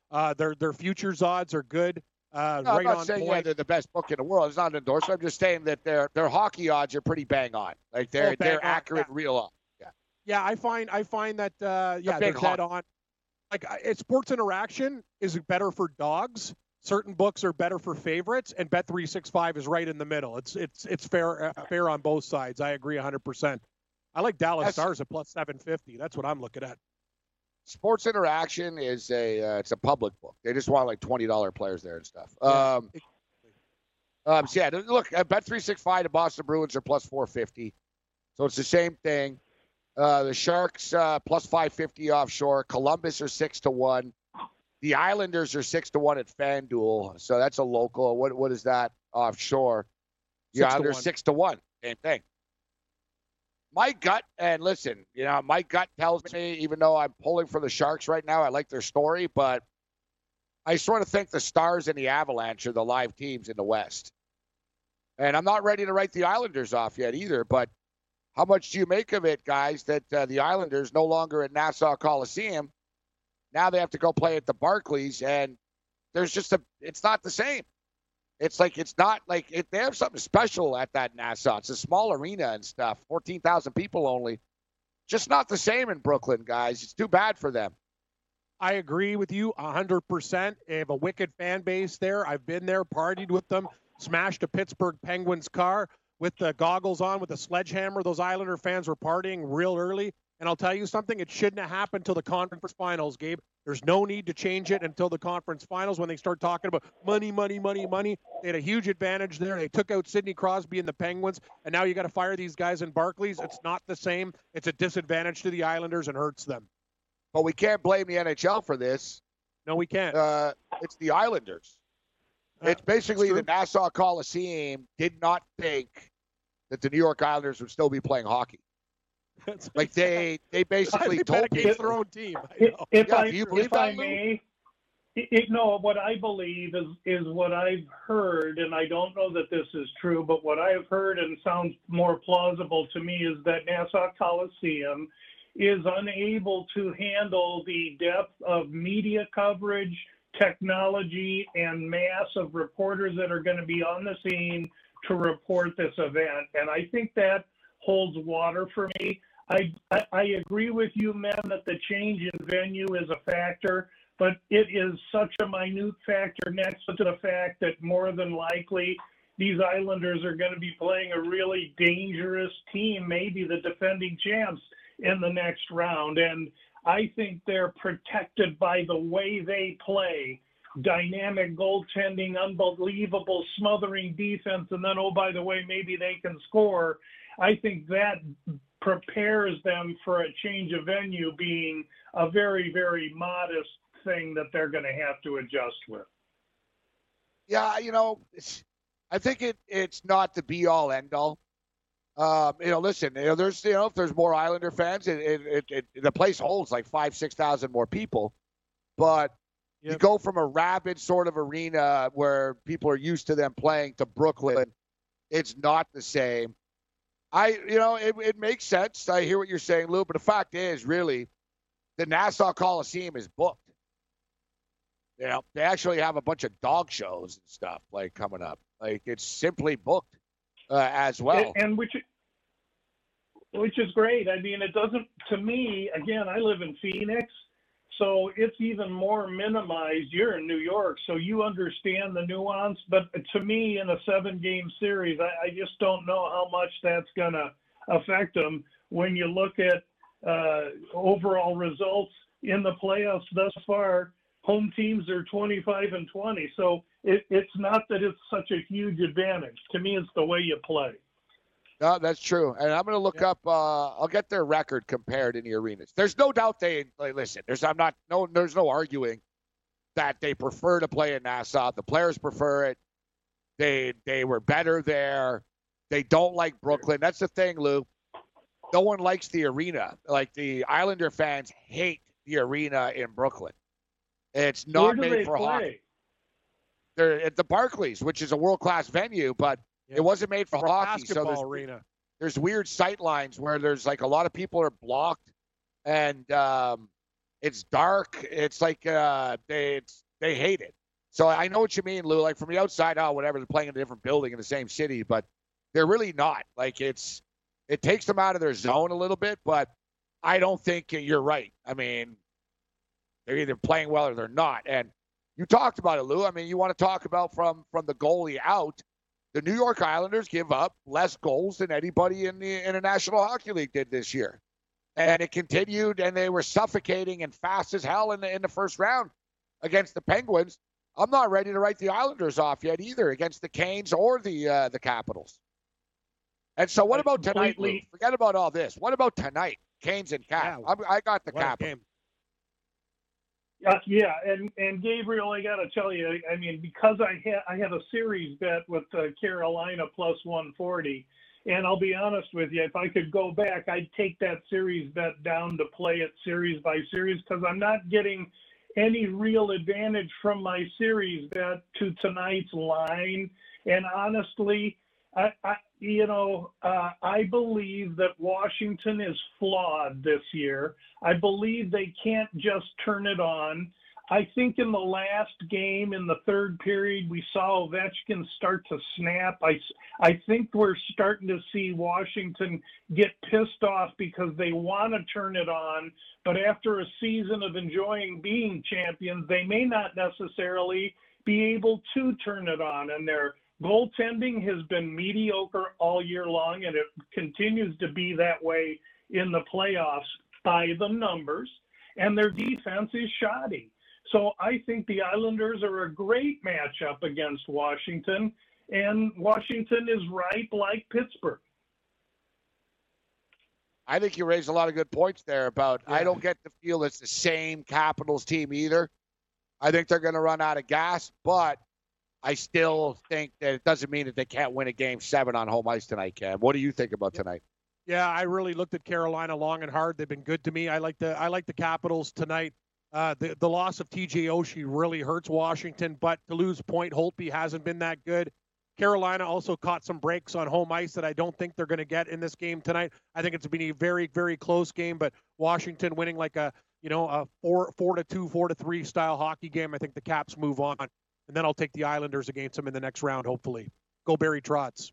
Uh, their their futures odds are good. Uh, no, right I'm not on saying point. yeah, they're the best book in the world. It's not an endorsement. I'm just saying that their their hockey odds are pretty bang on. Like they're Oh, bang they're on, accurate, yeah. real on. Yeah. Yeah, I find I find that uh, yeah, they're big dead hawk. on. Like I- it's Sports Interaction is better for dogs. Certain books are better for favorites, and Bet three sixty-five is right in the middle. It's it's it's fair uh, fair on both sides. I agree one hundred percent. I like Dallas That's- Stars at plus seven fifty. That's what I'm looking at. Sports Interaction is a uh, it's a public book. They just want like twenty dollar players there and stuff. Yeah. Um, um, so yeah, look, at Bet three sixty-five, the Boston Bruins are plus four fifty, so it's the same thing. Uh, the Sharks uh, plus five fifty offshore. Columbus are six to one. The Islanders are six to one at FanDuel, so that's a local. What what is that offshore? The Six to Islanders one. six to one. Same thing. My gut, and listen, you know, my gut tells me, even though I'm pulling for the Sharks right now, I like their story, but I sort of think the Stars and the Avalanche are the live teams in the West. And I'm not ready to write the Islanders off yet either, but how much do you make of it, guys, that uh, the Islanders no longer at Nassau Coliseum? Now they have to go play at the Barclays, and there's just a, it's not the same. It's like, it's not like, it, they have something special at that Nassau. It's a small arena and stuff, fourteen thousand people only. Just not the same in Brooklyn, guys. It's too bad for them. I agree with you one hundred percent. They have a wicked fan base there. I've been there, partied with them, smashed a Pittsburgh Penguins car with the goggles on, with the sledgehammer. Those Islander fans were partying real early. And I'll tell you something, it shouldn't have happened until the conference finals, Gabe. There's no need to change it until the conference finals when they start talking about money, money, money, money. They had a huge advantage there. They took out Sidney Crosby and the Penguins, and now you got to fire these guys in Barclays. It's not the same. It's a disadvantage to the Islanders and hurts them. But we can't blame the N H L for this. No, we can't. Uh, it's the Islanders. Uh, It's basically it's the true. Nassau Coliseum did not think that the New York Islanders would still be playing hockey. Like they, they basically they told bet against people. their own team. I If, know. if Yeah, I, do you believe if I that, Lou? may, it, it, no, what I believe is, is what I've heard, and I don't know that this is true, but what I've heard and sounds more plausible to me is that Nassau Coliseum is unable to handle the depth of media coverage, technology, and mass of reporters that are going to be on the scene to report this event. And I think that holds water for me. I, I, I agree with you, men, that the change in venue is a factor, but it is such a minute factor next to the fact that more than likely these Islanders are going to be playing a really dangerous team, maybe the defending champs in the next round. And I think they're protected by the way they play. Dynamic goaltending, unbelievable smothering defense, and then, oh, by the way, maybe they can score. I think that prepares them for a change of venue being a very, very modest thing that they're going to have to adjust with. Yeah, you know, it's, I think it it's not the be all end all. Um, you know, listen, you know, there's you know, if there's more Islander fans, it, it, it, it the place holds like five, six thousand more people. But you Yep. go from a rabid sort of arena where people are used to them playing to Brooklyn, it's not the same. I, you know, it, it makes sense. I hear what you're saying, Lou, but the fact is, really, the Nassau Coliseum is booked. You know, they actually have a bunch of dog shows and stuff like coming up. Like it's simply booked uh, as well. And, and which, which is great. I mean, it doesn't, to me, again, I live in Phoenix, so it's even more minimized. You're in New York, so you understand the nuance. But to me, in a seven-game series, I, I just don't know how much that's going to affect them when you look at uh, overall results in the playoffs thus far. Home teams are twenty-five and twenty, so it, it's not that it's such a huge advantage. To me, it's the way you play. No, that's true. And I'm going to look Yeah. up. Uh, I'll get their record compared in the arenas. There's no doubt they like, listen. There's I'm not no. There's no arguing that they prefer to play in Nassau. The players prefer it. They they were better there. They don't like Brooklyn. That's the thing, Lou. No one likes the arena. Like the Islander fans hate the arena in Brooklyn. It's Where not do made they for play? hockey. They're at the Barclays, which is a world class venue, but Yeah. it wasn't made for It's a hockey. So basketball there's arena. there's weird sight lines where there's like a lot of people are blocked, and um, It's dark. It's like uh, they it's, they hate it. So I know what you mean, Lou. Like from the outside, oh, whatever, they're playing in a different building in the same city, but they're really not. Like it's it takes them out of their zone a little bit, but I don't think you're right. I mean, they're either playing well or they're not. And you talked about it, Lou. I mean, you want to talk about from from the goalie out. The New York Islanders give up less goals than anybody in the International Hockey League did this year. And it continued, and they were suffocating and fast as hell in the, in the first round against the Penguins. I'm not ready to write the Islanders off yet either against the Canes or the uh, the Capitals. And so what about tonight, Lou? Forget about all this. What about tonight? Canes and Cap. Yeah, I got the Capitals. Uh, yeah, and, and Gabriel, I got to tell you, I mean, because I had I have a series bet with uh, Carolina plus one forty, and I'll be honest with you, if I could go back, I'd take that series bet down to play it series by series because I'm not getting any real advantage from my series bet to tonight's line. And honestly, I, I you know, uh, I believe that Washington is flawed this year. I believe they can't just turn it on. I think in the last game, in the third period, we saw Ovechkin start to snap. I, I think we're starting to see Washington get pissed off because they want to turn it on, but after a season of enjoying being champions, they may not necessarily be able to turn it on. And their goaltending has been mediocre all year long, and it continues to be that way in the playoffs by the numbers, and their defense is shoddy. So I think the Islanders are a great matchup against Washington, and Washington is ripe like Pittsburgh. I think you raised a lot of good points there about yeah. I don't get the feel it's the same Capitals team either. I think they're going to run out of gas, but I still think that it doesn't mean that they can't win a game seven on home ice tonight, Cam. What do you think about tonight? Yeah, I really looked at Carolina long and hard. They've been good to me. I like the I like the Capitals tonight. Uh, the, the loss of T J Oshie really hurts Washington, but to lose Point Holtby hasn't been that good. Carolina also caught some breaks on home ice that I don't think they're going to get in this game tonight. I think it's been a very, very close game, but Washington winning like a, you know, a four, four to two, four to three style hockey game. I think the Caps move on, and then I'll take the Islanders against them in the next round, hopefully. Go Barry Trotz.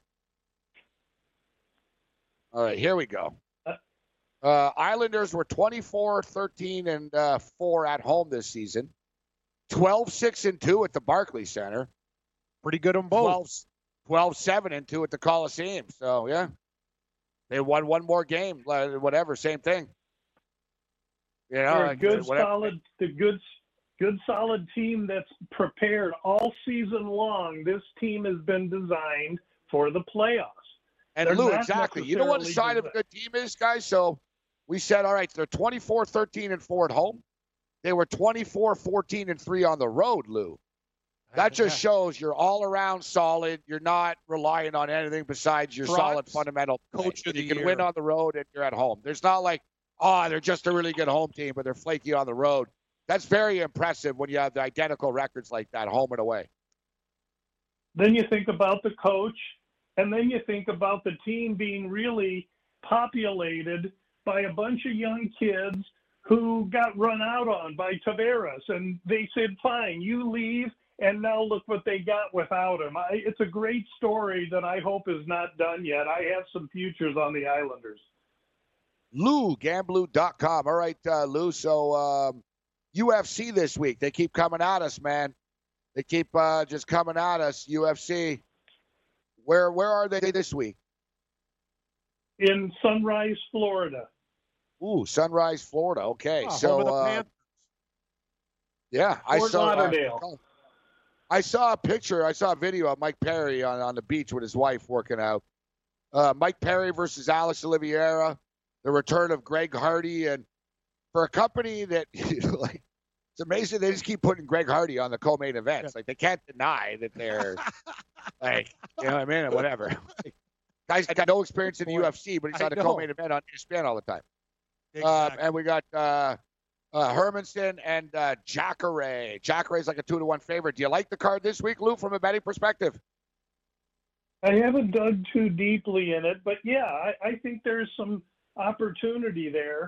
All right, here we go. Uh, Islanders were twenty-four, thirteen, and uh, four at home this season. twelve, six, and two at the Barclays Center. Pretty good on both. twelve, seven, and two at the Coliseum. So, yeah. They won one more game. Whatever, same thing. You know, They're a like, good, whatever. solid, the good, good, solid team that's prepared all season long. This team has been designed for the playoffs. And They're Lou, exactly. You know what the sign of a good team is, guys? So we said, all right, they're twenty-four, thirteen, and four at home. They were twenty-four, fourteen, and three on the road, Lou. That just shows you're all around solid. You're not relying on anything besides your Trotz, solid fundamental coach of the You can year. win on the road and you're at home. There's not like, oh, they're just a really good home team, but they're flaky on the road. That's very impressive when you have the identical records like that, home and away. Then you think about the coach, and then you think about the team being really populated by a bunch of young kids who got run out on by Tavares. And they said, fine, you leave, and now look what they got without him. I, it's a great story that I hope is not done yet. I have some futures on the Islanders. Lou, Gamblu dot com. All right, uh, Lou, so um, U F C this week. They keep coming at us, man. They keep uh, just coming at us, U F C. Where where are they this week? In Sunrise, Florida. Ooh, Sunrise, Florida. Okay, Oh, so home of the uh, Panthers. yeah, I Fort saw. Lauderdale. Uh, I saw a picture. I saw a video of Mike Perry on, on the beach with his wife working out. Uh, Mike Perry versus Alex Oliveira. The return of Greg Hardy, and for a company that like. It's amazing they just keep putting Greg Hardy on the co-main events. Like, they can't deny that they're, like, you know what I mean? Whatever. Like, guy's got no experience in the U F C, but he's I on a know. co-main event on E S P N all the time. Exactly. Uh, and we got uh, uh, Hermanson and uh, Jacare. Jacare's like a two to one favorite. Do you like the card this week, Lou, from a betting perspective? I haven't dug too deeply in it, but yeah, I, I think there's some opportunity there.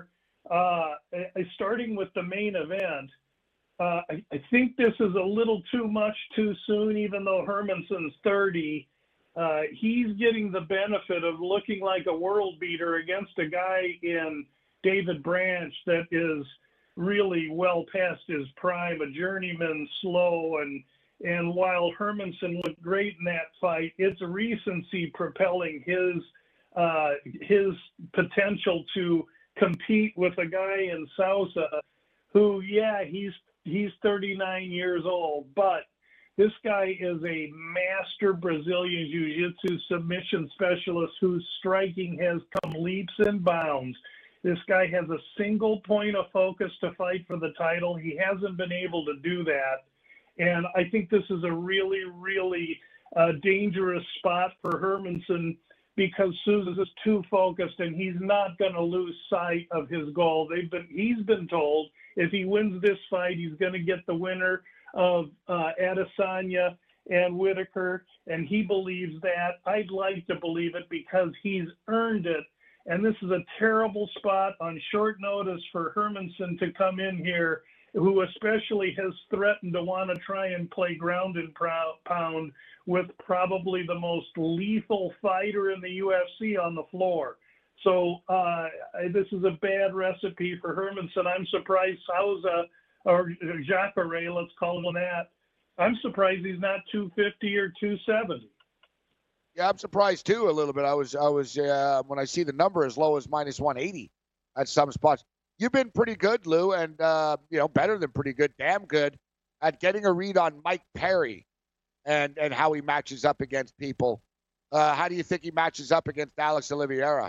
Uh, starting with the main event, uh, I, I think this is a little too much too soon, even though Hermansson's thirty. Uh, he's getting the benefit of looking like a world beater against a guy in David Branch that is really well past his prime, a journeyman, slow, and and while Hermansson looked great in that fight, it's recency propelling his uh, his potential to compete with a guy in Sousa who, yeah, he's he's thirty-nine years old, but this guy is a master Brazilian Jiu-Jitsu submission specialist whose striking has come leaps and bounds. This guy has a single point of focus to fight for the title. He hasn't been able to do that. And I think this is a really, really uh, dangerous spot for Hermansson because Sousa is too focused and he's not going to lose sight of his goal. They've been, he's been told if he wins this fight, he's going to get the winner of uh, Adesanya and Whitaker, and he believes that. I'd like to believe it because he's earned it. And this is a terrible spot on short notice for Hermansson to come in here, who especially has threatened to want to try and play ground and pound with probably the most lethal fighter in the U F C on the floor. So uh, this is a bad recipe for Hermansson. I'm surprised Sousa, or Jacare, let's call him that, I'm surprised he's not two fifty or two seventy. Yeah, I'm surprised too a little bit. I was, I was uh, when I see the number as low as minus one eighty at some spots. You've been pretty good, Lou, and uh, you know, better than pretty good, damn good at getting a read on Mike Perry and and how he matches up against people. Uh, how do you think he matches up against Alex Oliveira?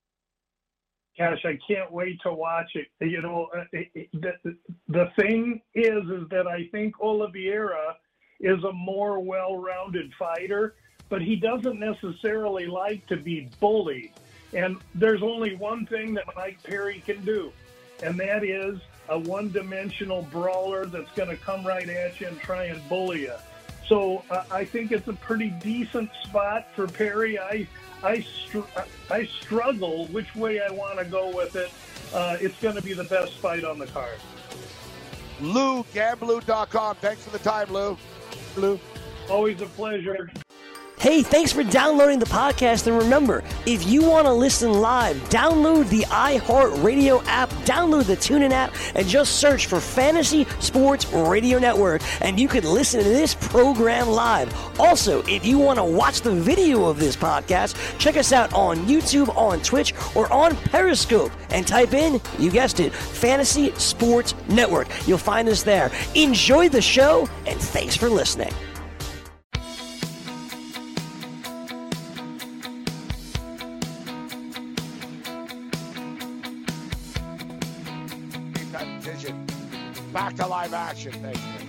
Gosh, I can't wait to watch it. You know, it, it, the, the thing is, is that I think Oliveira is a more well-rounded fighter, but he doesn't necessarily like to be bullied. And there's only one thing that Mike Perry can do, and that is a one-dimensional brawler that's going to come right at you and try and bully you. So uh, I think it's a pretty decent spot for Perry. I I, str- I struggle which way I want to go with it. Uh, it's going to be the best fight on the card. Lou Gamblou dot com. Thanks for the time, Lou. Lou. Always a pleasure. Hey, thanks for downloading the podcast. And remember, if you want to listen live, download the iHeartRadio app, download the TuneIn app, and just search for Fantasy Sports Radio Network, and you can listen to this program live. Also, if you want to watch the video of this podcast, check us out on YouTube, on Twitch, or on Periscope, and type in, you guessed it, Fantasy Sports Network. You'll find us there. Enjoy the show, and thanks for listening. Back to live action, thank you.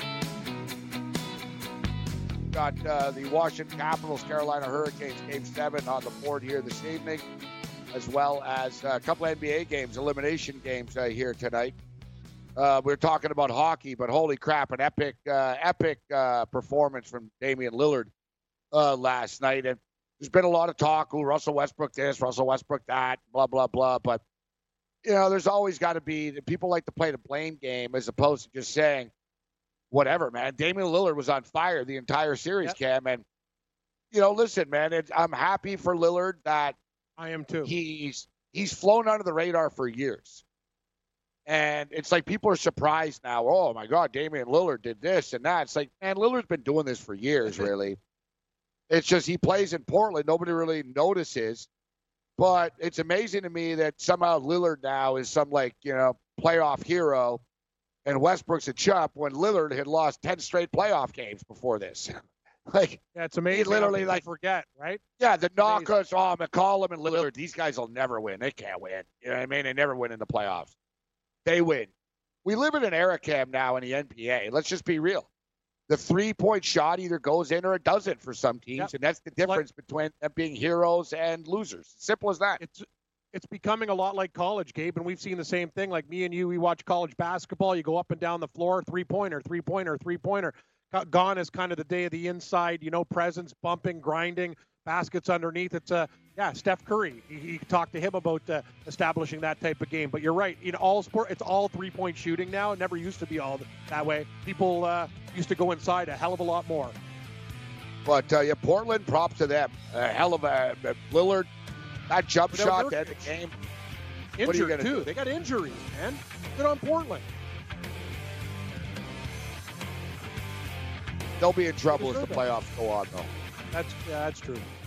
Got uh, the Washington Capitals, Carolina Hurricanes, Game seven on the board here this evening, as well as a couple N B A games, elimination games uh, here tonight. Uh, we're talking about hockey, but holy crap, an epic, uh, epic uh, performance from Damian Lillard uh, last night. And there's been a lot of talk, ooh, Russell Westbrook this, Russell Westbrook that, blah, blah, blah, but you know, there's always got to be – people like to play the blame game as opposed to just saying, whatever, man. Damian Lillard was on fire the entire series, yep. Cam. And, you know, listen, man, it, I'm happy for Lillard that – I am too. He's, he's flown under the radar for years. And it's like people are surprised now. Oh, my God, Damian Lillard did this and that. It's like, man, Lillard's been doing this for years, really. It's just he plays in Portland. Nobody really notices. But it's amazing to me that somehow Lillard now is some, like, you know, playoff hero, and Westbrook's a chump when Lillard had lost ten straight playoff games before this. like, yeah, it's amazing. He literally, like, forget, right? Yeah, the knockouts, oh, McCollum and Lillard, these guys will never win. They can't win. You know what I mean? They never win in the playoffs. They win. We live in an era, Cam, now in the N B A. Let's just be real. The three-point shot either goes in or it doesn't for some teams, yep. and that's the difference like, between them being heroes and losers. Simple as that. It's it's becoming a lot like college, Gabe, and we've seen the same thing. Like me and you, we watch college basketball. You go up and down the floor, three-pointer, three-pointer, three-pointer. Gone is kind of the day of the inside, you know, presence, bumping, grinding, baskets underneath. It's a Yeah, Steph Curry. You, you talk to him about uh, establishing that type of game. But you're right. In all sport, it's all three-point shooting now. It never used to be all that way. People uh, used to go inside a hell of a lot more. But uh, yeah, Portland, props to them. A hell of a uh, Lillard, that jump Without shot Nurkic. to end the game. Injured, what are you gonna too. do? They got injuries, man. Good on Portland. They'll be in trouble as the deserve it. playoffs go on, though. That's yeah, that's true.